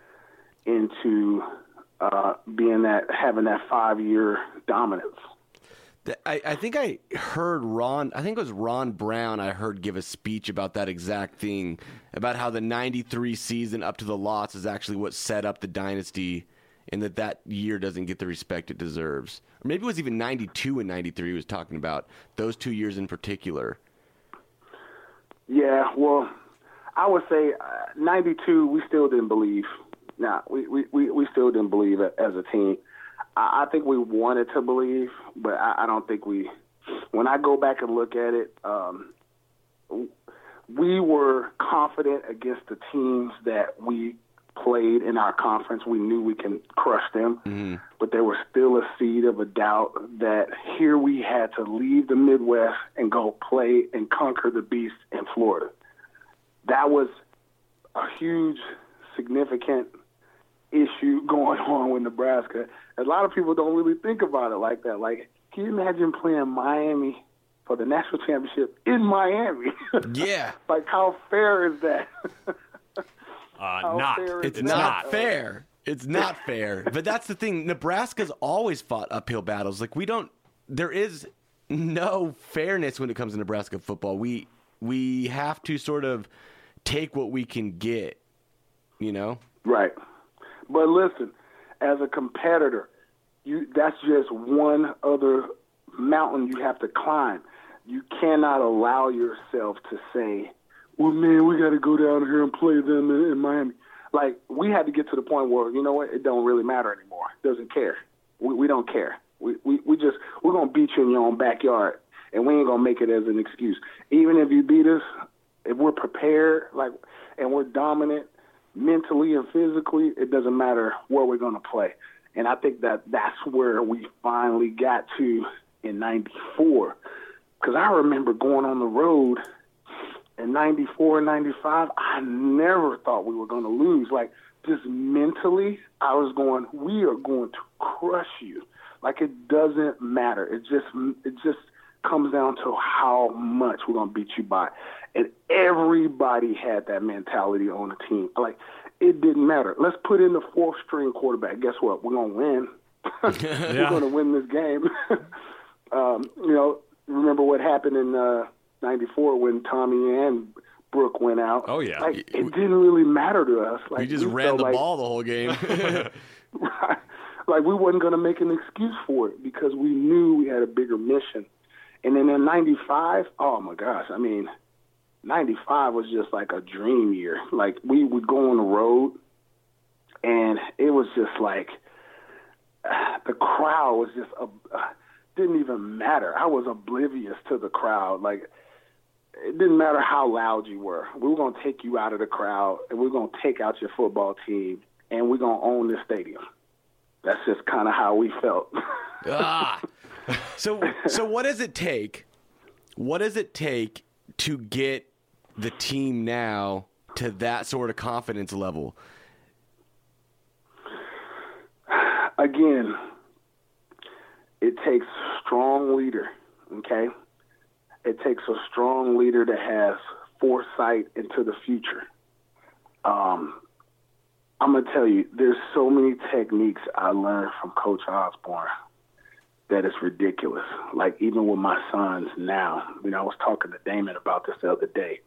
into uh, being that, having that five-year dominance. I, I think I heard Ron, I think it was Ron Brown I heard give a speech about that exact thing, about how the ninety-three season up to the loss is actually what set up the dynasty, and that that year doesn't get the respect it deserves. Or maybe it was even ninety-two and ninety-three he was talking about, those two years in particular. Yeah, well, I would say uh, ninety-two, we still didn't believe. Nah, we, we, we, we still didn't believe it as a team. I, I think we wanted to believe, but I, I don't think we – when I go back and look at it, um, we were confident against the teams that we played in our conference. We knew we can crush them, mm-hmm. but there was still a seed of a doubt that here we had to leave the Midwest and go play and conquer the beast in Florida. That was a huge, significant issue going on with Nebraska. A lot of people don't really think about it like that. Like, can you imagine playing Miami for the national championship in Miami? Yeah. Like, how fair is that? Uh, not. It's, It's not, not. fair. It's not fair. But that's the thing. Nebraska's always fought uphill battles. Like, we don't – there is no fairness when it comes to Nebraska football. We we have to sort of take what we can get, you know? Right. But listen, as a competitor, you that's just one other mountain you have to climb. You cannot allow yourself to say, well, man, we got to go down here and play them in, in Miami. Like, we had to get to the point where, you know what, it don't really matter anymore. It doesn't care. We, we don't care. We, we, we just, we're going to beat you in your own backyard, and we ain't going to make it as an excuse. Even if you beat us, if we're prepared, like, and we're dominant mentally and physically, it doesn't matter where we're going to play. And I think that that's where we finally got to in ninety-four. Because I remember going on the road in ninety-four and ninety-five, I never thought we were going to lose. Like, just mentally, I was going, we are going to crush you. Like, it doesn't matter. It just it just comes down to how much we're going to beat you by. And everybody had that mentality on the team. Like, it didn't matter. Let's put in the fourth-string quarterback. Guess what? We're going to win. We're going to win this game. um, you know, remember what happened in uh, ninety-four when Tommy and Brooke went out? Oh, yeah. Like, it didn't really matter to us. Like, We just we ran felt the like, ball the whole game. right. Like, we wasn't going to make an excuse for it because we knew we had a bigger mission. And then in ninety-five, oh, my gosh, I mean, ninety-five was just like a dream year. Like, we would go on the road, and it was just like uh, the crowd was just uh, didn't even matter. I was oblivious to the crowd. Like, it didn't matter how loud you were. We were going to take you out of the crowd, and we we're going to take out your football team, and we're going to own this stadium. That's just kind of how we felt. ah. So, so what does it take? What does it take to get the team now to that sort of confidence level? Again, it takes a strong leader, okay? It takes a strong leader that has foresight into the future. Um, I'm going to tell you, there's so many techniques I learned from Coach Osborne that it's ridiculous. Like, even with my sons now, you know, I was talking to Damon about this the other day.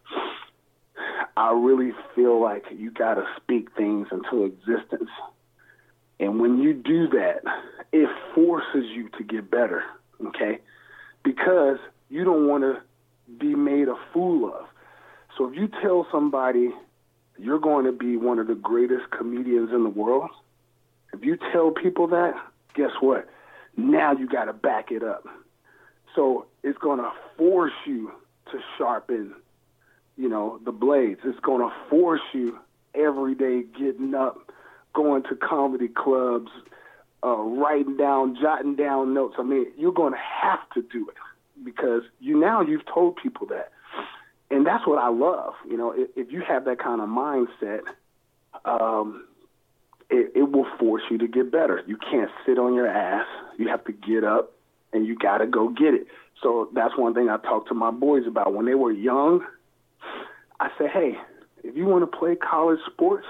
I really feel like you got to speak things into existence. And when you do that, it forces you to get better, okay? Because you don't want to be made a fool of. So if you tell somebody you're going to be one of the greatest comedians in the world, if you tell people that, guess what? Now you got to back it up. So it's going to force you to sharpen, you know, the blades. It's going to force you every day getting up, going to comedy clubs, uh, writing down, jotting down notes. I mean, you're going to have to do it because you now you've told people that. And that's what I love. You know, if, if you have that kind of mindset, um, It, it will force you to get better. You can't sit on your ass. You have to get up, and you got to go get it. So that's one thing I talk to my boys about. When they were young, I say, hey, if you want to play college sports,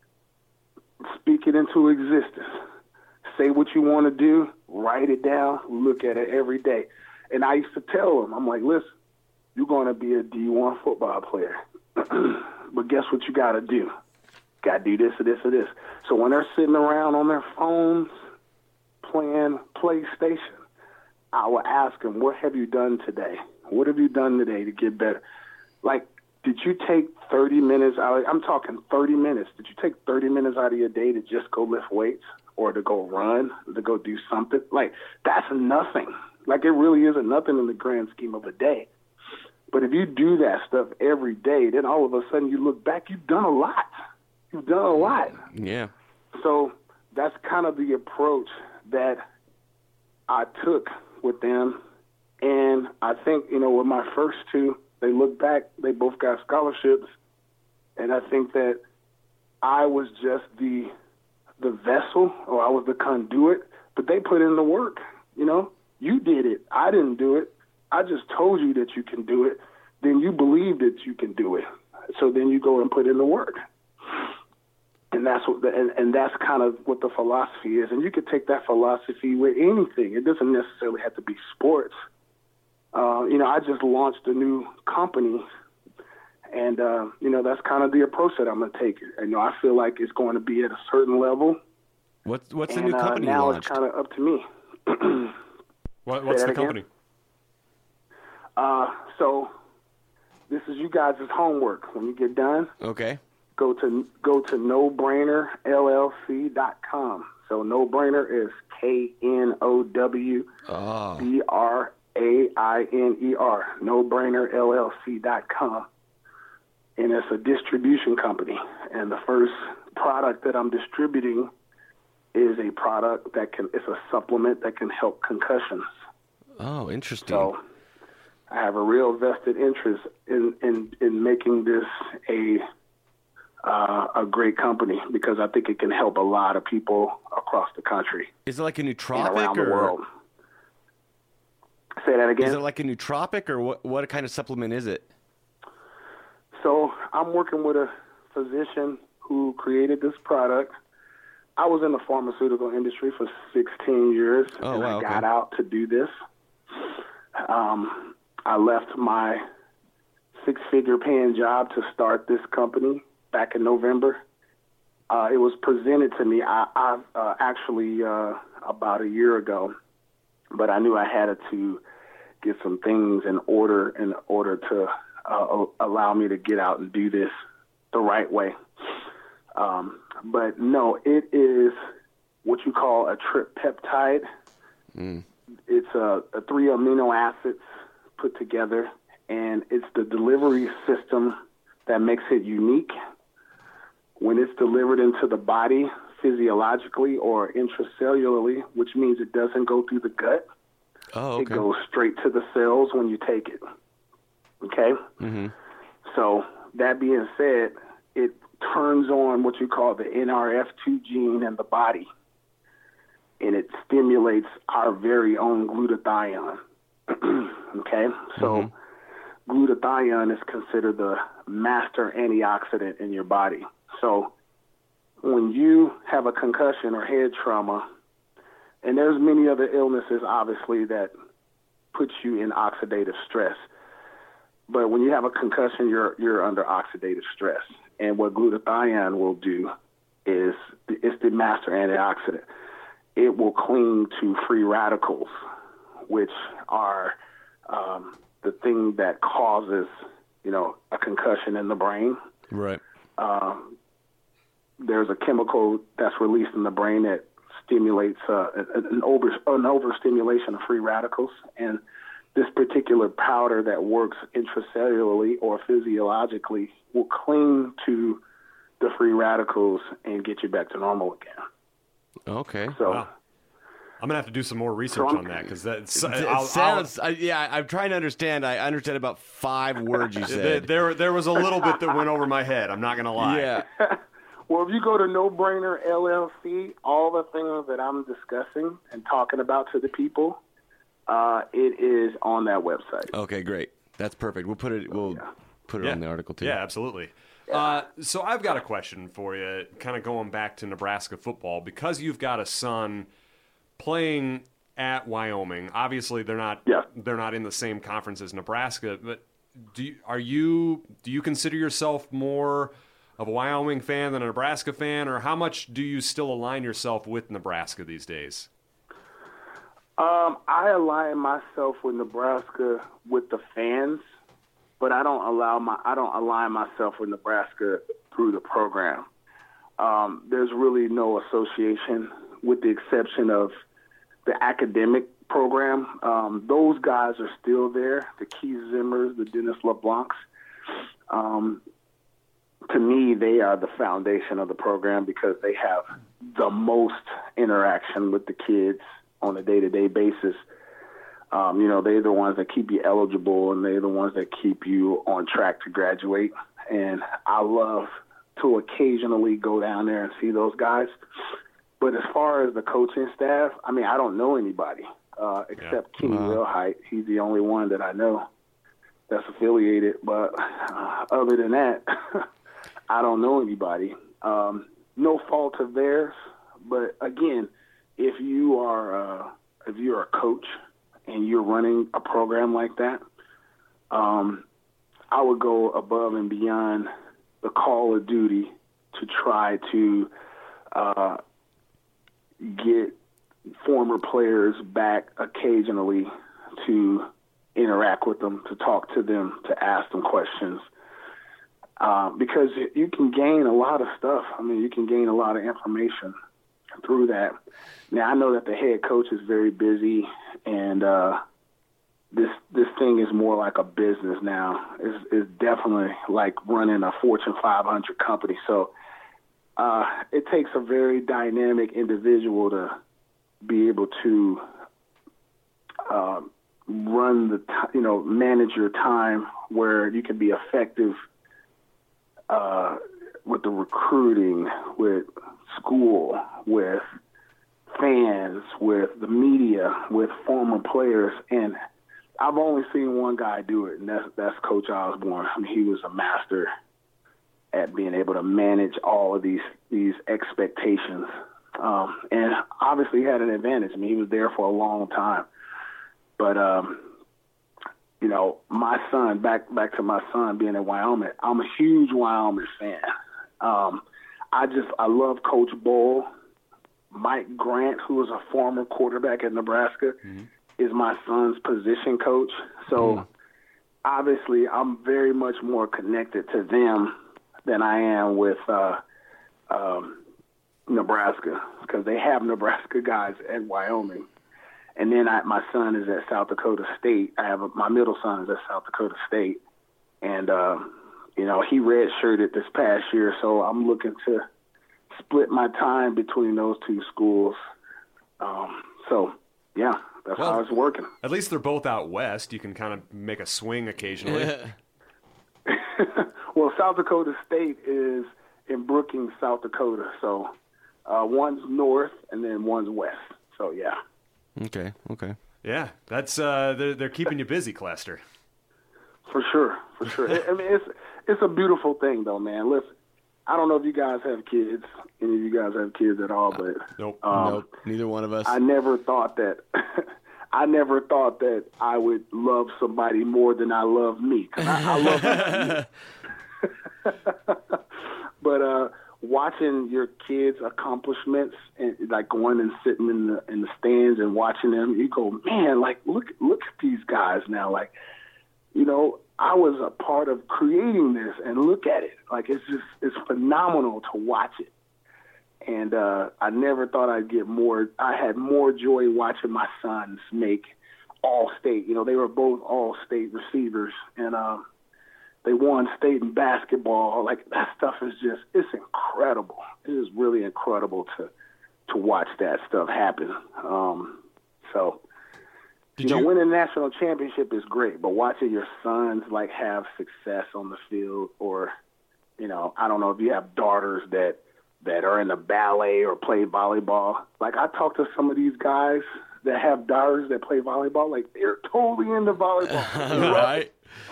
speak it into existence. Say what you want to do, write it down, look at it every day. And I used to tell them, I'm like, listen, you're going to be a D one football player. But guess what you got to do? Got to do this or this or this. So when they're sitting around on their phones playing PlayStation, I will ask them, what have you done today? What have you done today to get better? Like, did you take thirty minutes out? I'm talking thirty minutes. Did you take thirty minutes out of your day to just go lift weights or to go run, or to go do something? Like, that's nothing. Like, it really isn't nothing in the grand scheme of a day. But if you do that stuff every day, then all of a sudden you look back, you've done a lot. You've done a lot. Yeah. So that's kind of the approach that I took with them. And I think, you know, with my first two, they look back, they both got scholarships. And I think that I was just the the vessel, or I was the conduit, but they put in the work. You know, you did it. I didn't do it. I just told you that you can do it. Then you believe that you can do it. So then you go and put in the work. And that's what, the, and, and that's kind of what the philosophy is. And you could take that philosophy with anything. It doesn't necessarily have to be sports. Uh, you know, I just launched a new company, and uh, you know, that's kind of the approach that I'm going to take. You know, I feel like it's going to be at a certain level. What's what's and, the new company uh, you now launched? it's kind of up to me. What, what's Say the that company? again? Uh, so this is you guys' homework. When you get done, Okay. go to go to no brainer L L C dot com. So No Brainer is K N O W Oh. B R A I N E R, no brainer L L C dot com. And it's a distribution company. And the first product that I'm distributing is a product that can, it's a supplement that can help concussions. Oh, interesting. So I have a real vested interest in, in, in making this a uh, a great company because I think it can help a lot of people across the country Is it like a and nootropic around or the world. Say that again. is it like a nootropic or what? What kind of supplement is it? So I'm working with a physician who created this product. I was in the pharmaceutical industry for sixteen years, Oh, and wow, I got okay. out to do this. Um, I left my six-figure paying job to start this company back in November, Uh, it was presented to me. I, I uh, actually uh, about a year ago, but I knew I had to get some things in order in order to uh, allow me to get out and do this the right way. Um, but no, it is what you call a tripeptide. Mm. It's a, a three amino acids put together, and it's the delivery system that makes it unique. When it's delivered into the body physiologically or intracellularly, which means it doesn't go through the gut. Oh, okay. It goes straight to the cells when you take it. Okay? Mm-hmm. So that being said, it turns on what you call the N R F two gene in the body, and it stimulates our very own glutathione. Okay? So mm-hmm. glutathione is considered the master antioxidant in your body. So when you have a concussion or head trauma, and there's many other illnesses, obviously, that put you in oxidative stress. But when you have a concussion, you're you're under oxidative stress. And what glutathione will do is it's the master antioxidant. It will cling to free radicals, which are um, the thing that causes, you know, a concussion in the brain. Right. Um, there's a chemical that's released in the brain that stimulates uh, an over an overstimulation of free radicals, and this particular powder that works intracellularly or physiologically will cling to the free radicals and get you back to normal again. Okay. So. Wow. I'm gonna have to do some more research so on that because that it I'll, sounds. I'll, I, yeah, I'm trying to understand. I understand about five words you said. there, there was a little bit that went over my head. I'm not gonna lie. Yeah. Well, if you go to No Brainer L L C, all the things that I'm discussing and talking about to the people, uh, it is on that website. Okay, great. That's perfect. We'll put it. We'll yeah. put it yeah. on the article too. Yeah, absolutely. Yeah. Uh, so I've got a question for you, kind of going back to Nebraska football, because you've got a son playing at Wyoming. Obviously, they're not. Yeah. They're not in the same conference as Nebraska. But do you, are you? Do you consider yourself more of a Wyoming fan than a Nebraska fan, or how much do you still align yourself with Nebraska these days? Um, I align myself with Nebraska with the fans, but I don't allow my I don't align myself with Nebraska through the program. Um, there's really no association, with the exception of the academic program. Um, those guys are still there, the Keith Zimmers, the Dennis LeBlancs. Um, to me, they are the foundation of the program because they have the most interaction with the kids on a day-to-day basis. Um, you know, they're the ones that keep you eligible, and they're the ones that keep you on track to graduate. And I love to occasionally go down there and see those guys. But as far as the coaching staff, I mean, I don't know anybody uh, except yeah. Kenny wow. Wilhite. He's the only one that I know that's affiliated. But uh, other than that, I don't know anybody. Um, no fault of theirs. But again, if you are uh, if you're a coach and you're running a program like that, um, I would go above and beyond the call of duty to try to uh, get former players back occasionally to interact with them, to talk to them, to ask them questions. Uh, because you can gain a lot of stuff. I mean, you can gain a lot of information through that. Now, I know that the head coach is very busy, and uh, this this thing is more like a business now. It's, it's definitely like running a Fortune five hundred company. So uh, it takes a very dynamic individual to be able to uh, run the, t- you know, manage your time where you can be effective uh, with the recruiting, with school, with fans, with the media, with former players. And I've only seen one guy do it, and that's, that's Coach Osborne. I mean, he was a master at being able to manage all of these these expectations. Um, and obviously he had an advantage. I mean, he was there for a long time. But, um, you know, my son, back back to my son being in Wyoming, I'm a huge Wyoming fan. Um, I just I love Coach Bull. Mike Grant, who is a former quarterback at Nebraska, mm-hmm. is my son's position coach. So mm. obviously I'm very much more connected to them than I am with uh, um, Nebraska, because they have Nebraska guys at Wyoming. And then I, my son is at South Dakota State. I have a, my middle son is at South Dakota State. And, uh, you know, he redshirted this past year, so I'm looking to split my time between those two schools. Um, so, yeah, that's well, how it's working. At least they're both out west. You can kind of make a swing occasionally. Well, South Dakota State is in Brookings, South Dakota. So uh, one's north and then one's west. So, yeah. Okay, okay. Yeah, that's uh, they're, they're keeping you busy, Clester. For sure, for sure. I mean, it's it's a beautiful thing, though, man. Listen, I don't know if you guys have kids, any of you guys have kids at all, but nope, um, nope, neither one of us. I never thought that. I never thought that I would love somebody more than I love me. 'Cause I, I love me. But uh, watching your kids' accomplishments and like going and sitting in the in the stands and watching them, you go, man, like look look at these guys now, like. You know, I was a part of creating this, and look at it. Like, it's just, it's phenomenal to watch it. And uh, I never thought I'd get more, I had more joy watching my sons make all-state. You know, they were both all-state receivers, and uh, they won state in basketball. Like, that stuff is just, it's incredible. It is really incredible to to watch that stuff happen. Um, so... Did you know, you... winning a national championship is great, but watching your sons, like, have success on the field, or, you know, I don't know if you have daughters that, that are in the ballet or play volleyball. Like, I talk to some of these guys that have daughters that play volleyball, like, they're totally into volleyball. Right.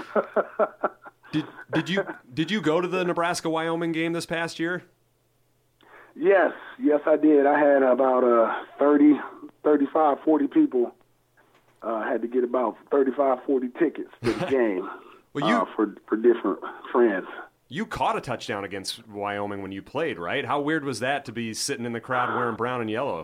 did, did, you, did you go to the Nebraska-Wyoming game this past year? Yes, yes, I did. I had about uh, thirty, thirty-five, forty people. I uh, had to get about thirty-five, forty tickets to the game well, you, uh, for for different friends. You caught a touchdown against Wyoming when you played, right? How weird was that to be sitting in the crowd wearing brown and yellow?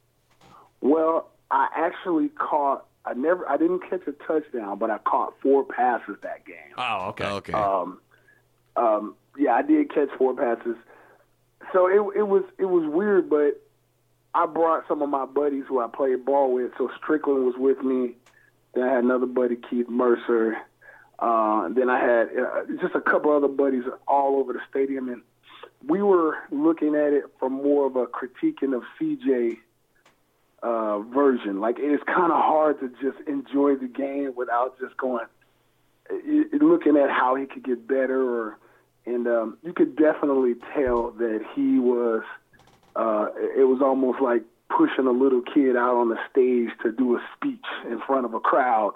Well, I actually caught. I never. I didn't catch a touchdown, but I caught four passes that game. Oh, okay. Okay. Um, um, yeah, I did catch four passes. So it it was it was weird, but. I brought some of my buddies who I played ball with. So Strickland was with me. Then I had another buddy, Keith Mercer. Uh, then I had uh, just a couple other buddies all over the stadium. And we were looking at it from more of a critiquing of C J uh, version. Like, it's kind of hard to just enjoy the game without just going, it, looking at how he could get better. Or, and um, you could definitely tell that he was – Uh, it was almost like pushing a little kid out on the stage to do a speech in front of a crowd.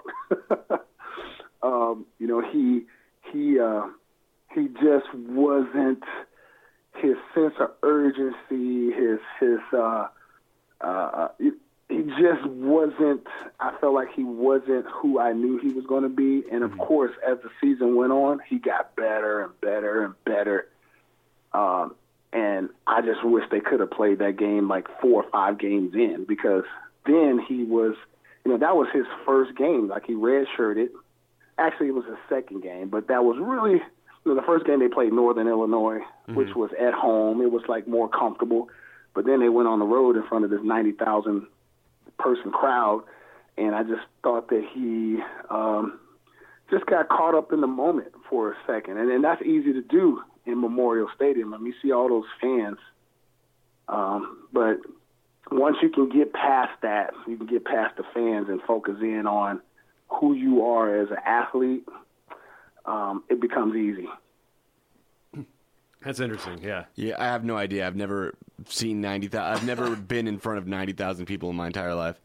um, you know, he he uh, he just wasn't, his sense of urgency, his his uh, uh, he just wasn't. I felt like he wasn't who I knew he was going to be. And of course, as the season went on, he got better and better and better. Um, And I just wish they could have played that game like four or five games in, because then he was, you know, that was his first game. Like, he redshirted. Actually, it was his second game, but that was really, you know, the first game they played Northern Illinois, mm-hmm. which was at home. It was like more comfortable. But then they went on the road in front of this ninety thousand person crowd, and I just thought that he um, just got caught up in the moment for a second. And, and that's easy to do in Memorial Stadium. I mean, you see all those fans. Um, but once you can get past that, you can get past the fans and focus in on who you are as an athlete, um, it becomes easy. That's interesting, yeah. Yeah, I have no idea. I've never seen ninety thousand. I've never been in front of ninety thousand people in my entire life.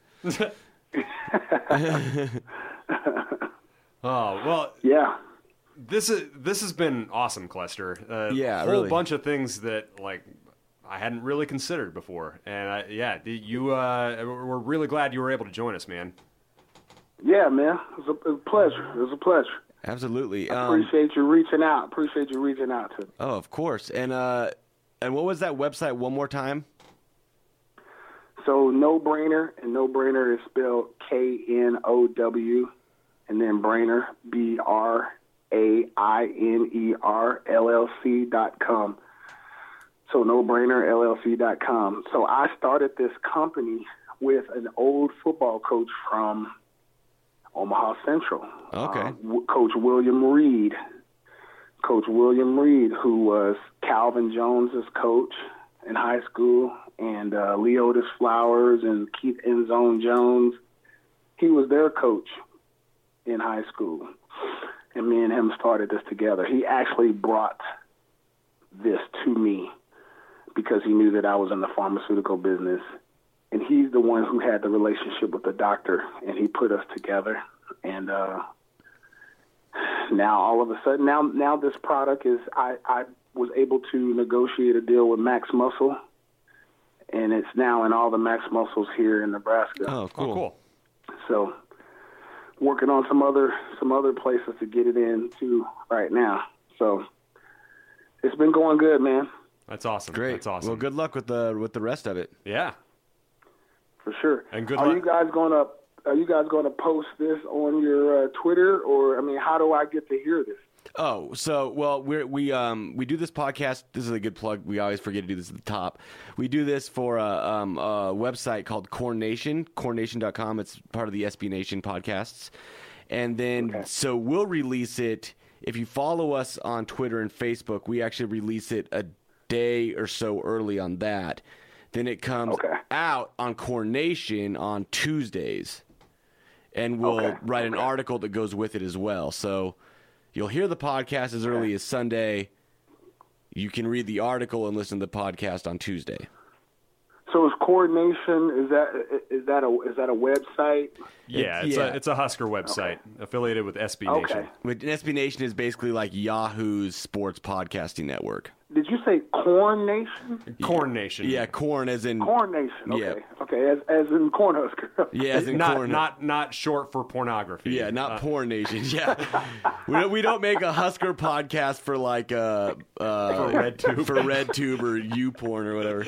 Oh, well. Yeah. This is this has been awesome, Clester. Uh, yeah, a whole really. bunch of things that like I hadn't really considered before, and I, yeah, you. Uh, we're really glad you were able to join us, man. Yeah, man, it was a, it was a pleasure. It was a pleasure. Absolutely. I um, appreciate you reaching out. Appreciate you reaching out to me. Oh, of course. And uh, And what was that website one more time? So No Brainer, and No Brainer is spelled K N O W, and then Brainer, B R A I N E R L L C dot com. So No Brainer L L C dot com. So I started this company with an old football coach from Omaha Central. Okay. Uh, w- Coach William Reed. Coach William Reed, who was Calvin Jones's coach in high school, and uh, Leotis Flowers and Keith Enzone Jones. He was their coach in high school, and me and him started this together. He actually brought this to me because he knew that I was in the pharmaceutical business, and he's the one who had the relationship with the doctor, and he put us together. And uh, now all of a sudden, now now this product is, I, I was able to negotiate a deal with Max Muscle, and it's now in all the Max Muscles here in Nebraska. Oh, cool. Oh, cool. So working on some other some other places to get it into right now. So it's been going good, man. That's awesome. Great. That's awesome. Well, good luck with the with the rest of it. Yeah. For sure. And good are luck. you guys gonna Are you guys gonna post this on your uh, Twitter, or I mean, how do I get to hear this? Oh, so well, we we um we do this podcast. This is a good plug. We always forget to do this at the top. We do this for a, um, a website called Corn Nation, corn nation dot com. It's part of the S B Nation podcasts, and then Okay. so we'll release it. If you follow us on Twitter and Facebook, we actually release it a day or so early on that. Then it comes Okay. out on Corn Nation on Tuesdays, and we'll Okay. write an Okay. article that goes with it as well. So you'll hear the podcast as early as Sunday. You can read the article and listen to the podcast on Tuesday. So is Coordination, is that is that a is that a website? Yeah, It's- it's, yeah. a it's a Husker website affiliated with S B Okay. Nation. But S B Nation is basically like Yahoo's sports podcasting network. Did you say Corn Nation? Corn Nation. Yeah, corn as in Corn Nation. Okay. Yeah. Okay. As as in Cornhusker. yeah, as in Not corn. not not short for pornography. Yeah, not Uh, Porn Nation. Yeah, we don't, we don't make a Husker podcast for like uh, uh For RedTube. for RedTube or YouPorn or whatever.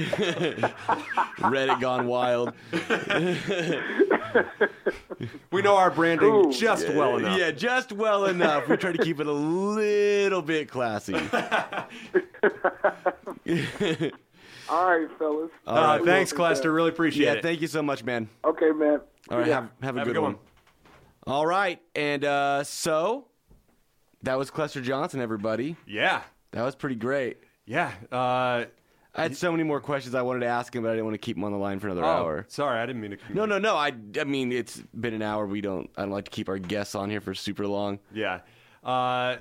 Reddit gone wild. We know our branding Ooh. just well enough. Yeah, just well enough. We try to keep it a little bit classy. All right, fellas. Uh, right. thanks, Clester. Really appreciate Yeah, it. thank you so much, man. Okay, man. All right, Yeah. have, have a Have good, a good one. one. All right, and uh, so that was Clester Johnson, everybody. Yeah. That was pretty great. Yeah. Uh, I had so many more questions I wanted to ask him, but I didn't want to keep him on the line for another oh, hour. sorry, I didn't mean to. Keep No, no, no. I, I mean, it's been an hour. We don't. I don't like to keep our guests on here for super long. Yeah. Uh,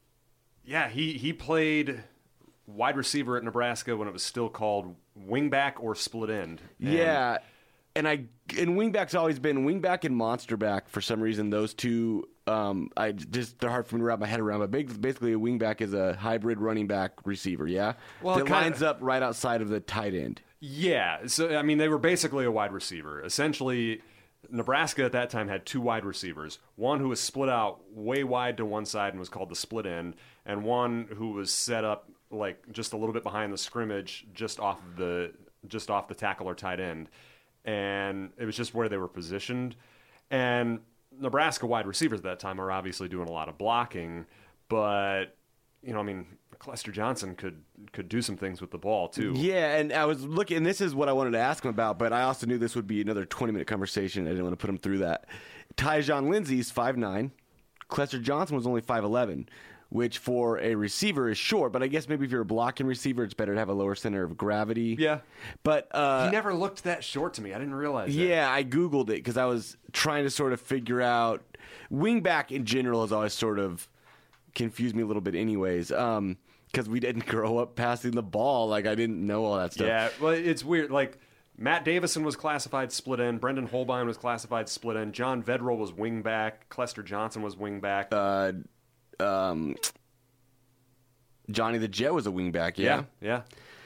yeah, he, he played wide receiver at Nebraska when it was still called wingback or split end. And Yeah, and I and wingback's always been wingback and monsterback for some reason. Those two, um, I just they're hard for me to wrap my head around. But big- basically, a wingback is a hybrid running back receiver. Yeah, Well, that kinda- lines up right outside of the tight end. Yeah. So, I mean, they were basically a wide receiver. Essentially, Nebraska at that time had two wide receivers. One who was split out way wide to one side and was called the split end, and one who was set up like just a little bit behind the scrimmage, just off the just off the tackle or tight end. And it was just where they were positioned. And Nebraska wide receivers at that time are obviously doing a lot of blocking, but you know, I mean, Clester Johnson could could do some things with the ball too. Yeah, and I was looking, and this is what I wanted to ask him about, but I also knew this would be another twenty-minute conversation. I didn't want to put him through that. Tyjon Lindsey's five nine. Clester Johnson was only five eleven, which for a receiver is short, but I guess maybe if you're a blocking receiver, it's better to have a lower center of gravity. Yeah. But, uh, He never looked that short to me. I didn't realize that. yeah, I Googled it because I was trying to sort of figure out. Wingback in general has always sort of confused me a little bit, anyways, um, because we didn't grow up passing the ball. Like, I didn't know all that stuff. Yeah, well, it's weird. Like, Matt Davison was classified split end. Brendan Holbein was classified split end. John Vedral was wing back. Clester Johnson was wing back. Uh, um, Johnny the Jet was a wingback, yeah. yeah.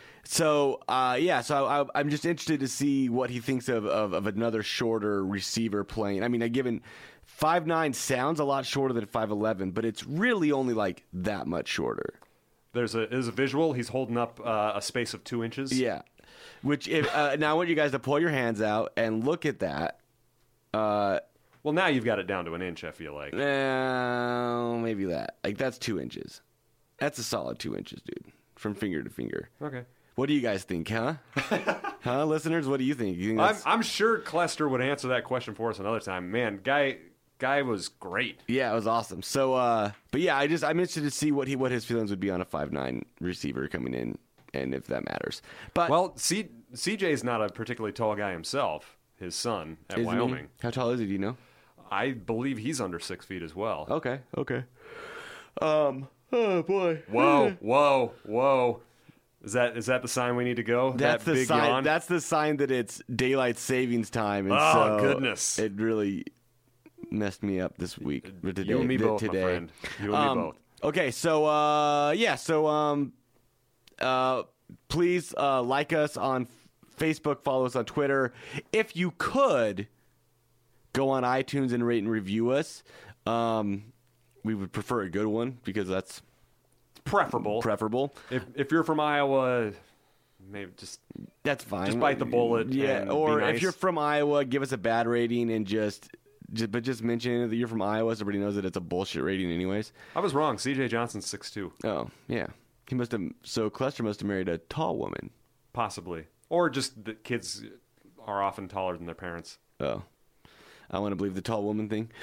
So, uh, yeah, so I, I'm just interested to see what he thinks of, of, of another shorter receiver playing. I mean, I given five nine sounds a lot shorter than five eleven, but it's really only like that much shorter. There's a is a visual. He's holding up uh, a space of two inches. Yeah. Which if uh, now I want you guys to pull your hands out and look at that. Uh, Well, now you've got it down to an inch. I feel like. uh, maybe that. Like that's two inches. That's a solid two inches, dude, from finger to finger. Okay. What do you guys think, huh? huh, listeners? What do you think? You think I'm that's... I'm sure Clester would answer that question for us another time. Man, guy guy was great. Yeah, it was awesome. So, uh, but yeah, I just I'm interested to see what he what his feelings would be on a five nine receiver coming in, and if that matters. But Well, C, CJ's not a particularly tall guy himself. His son at isn't he? Wyoming. How tall is he? Do you know? I believe he's under six feet as well. Okay, okay. Um. Oh boy. Whoa, whoa, whoa! Is that is that the sign we need to go? That's that the big sign. yawn? That's the sign that it's daylight savings time. And Oh, so goodness. It really messed me up this week. or Today, you and me th- both, my today. friend. You and Um, me both. Okay, so uh, yeah, so um, uh, please uh, like us on Facebook, follow us on Twitter. If you could go on iTunes and rate and review us, um, we would prefer a good one because that's Preferable. preferable. if if you're from Iowa, maybe just That's fine. Just bite the bullet Yeah, and be or nice. if you're from Iowa, give us a bad rating and just, just but just mention that you're from Iowa so everybody knows that it's a bullshit rating anyways. I was wrong. C J Johnson's six two, Oh, yeah. He must have, so Clester must have married a tall woman. possibly, or just the kids are often taller than their parents. Oh. I want to believe the tall woman thing.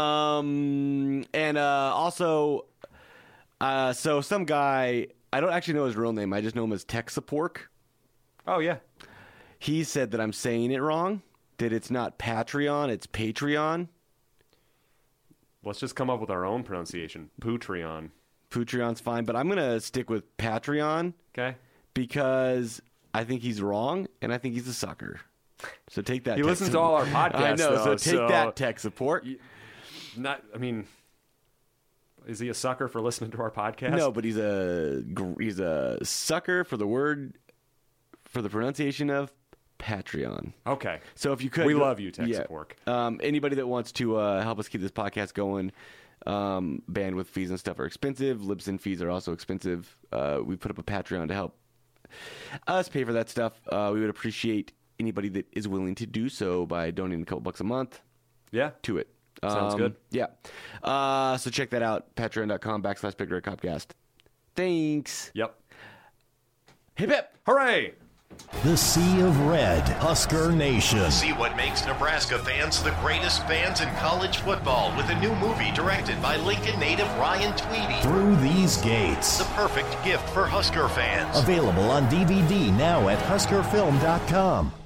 Um, and uh, also, uh, so some guy, I don't actually know his real name. I just know him as Tech Support. Oh yeah, He said that I'm saying it wrong, that it's not Patreon, it's Patreon. let's just come up with our own pronunciation. Patreon. Patreon's fine, but I'm going to stick with Patreon Okay. because I think he's wrong and I think he's a sucker. So take that. He tech listens to support. all our podcasts. I know, though, so take that tech support. Not. I mean, is he a sucker for listening to our podcast? No, but he's a gr- he's a sucker for the word for the pronunciation of Patreon. Okay. So if you could, We go- love you, Tech yeah. Support. Um, anybody that wants to uh, help us keep this podcast going, um, bandwidth fees and stuff are expensive. Libsyn fees are also expensive. Uh, we put up a Patreon to help us pay for that stuff. Uh, we would appreciate anybody that is willing to do so by donating a couple bucks a month Yeah. to it. Sounds Um, good. Yeah. Uh, so check that out. Patreon.com backslash Big Red Copcast. Thanks. Yep. Hip hip. Hooray! The Sea of Red, Husker Nation. See what makes Nebraska fans the greatest fans in college football with a new movie directed by Lincoln native Ryan Tweedy. Through These Gates. The perfect gift for Husker fans. Available on D V D now at husker film dot com.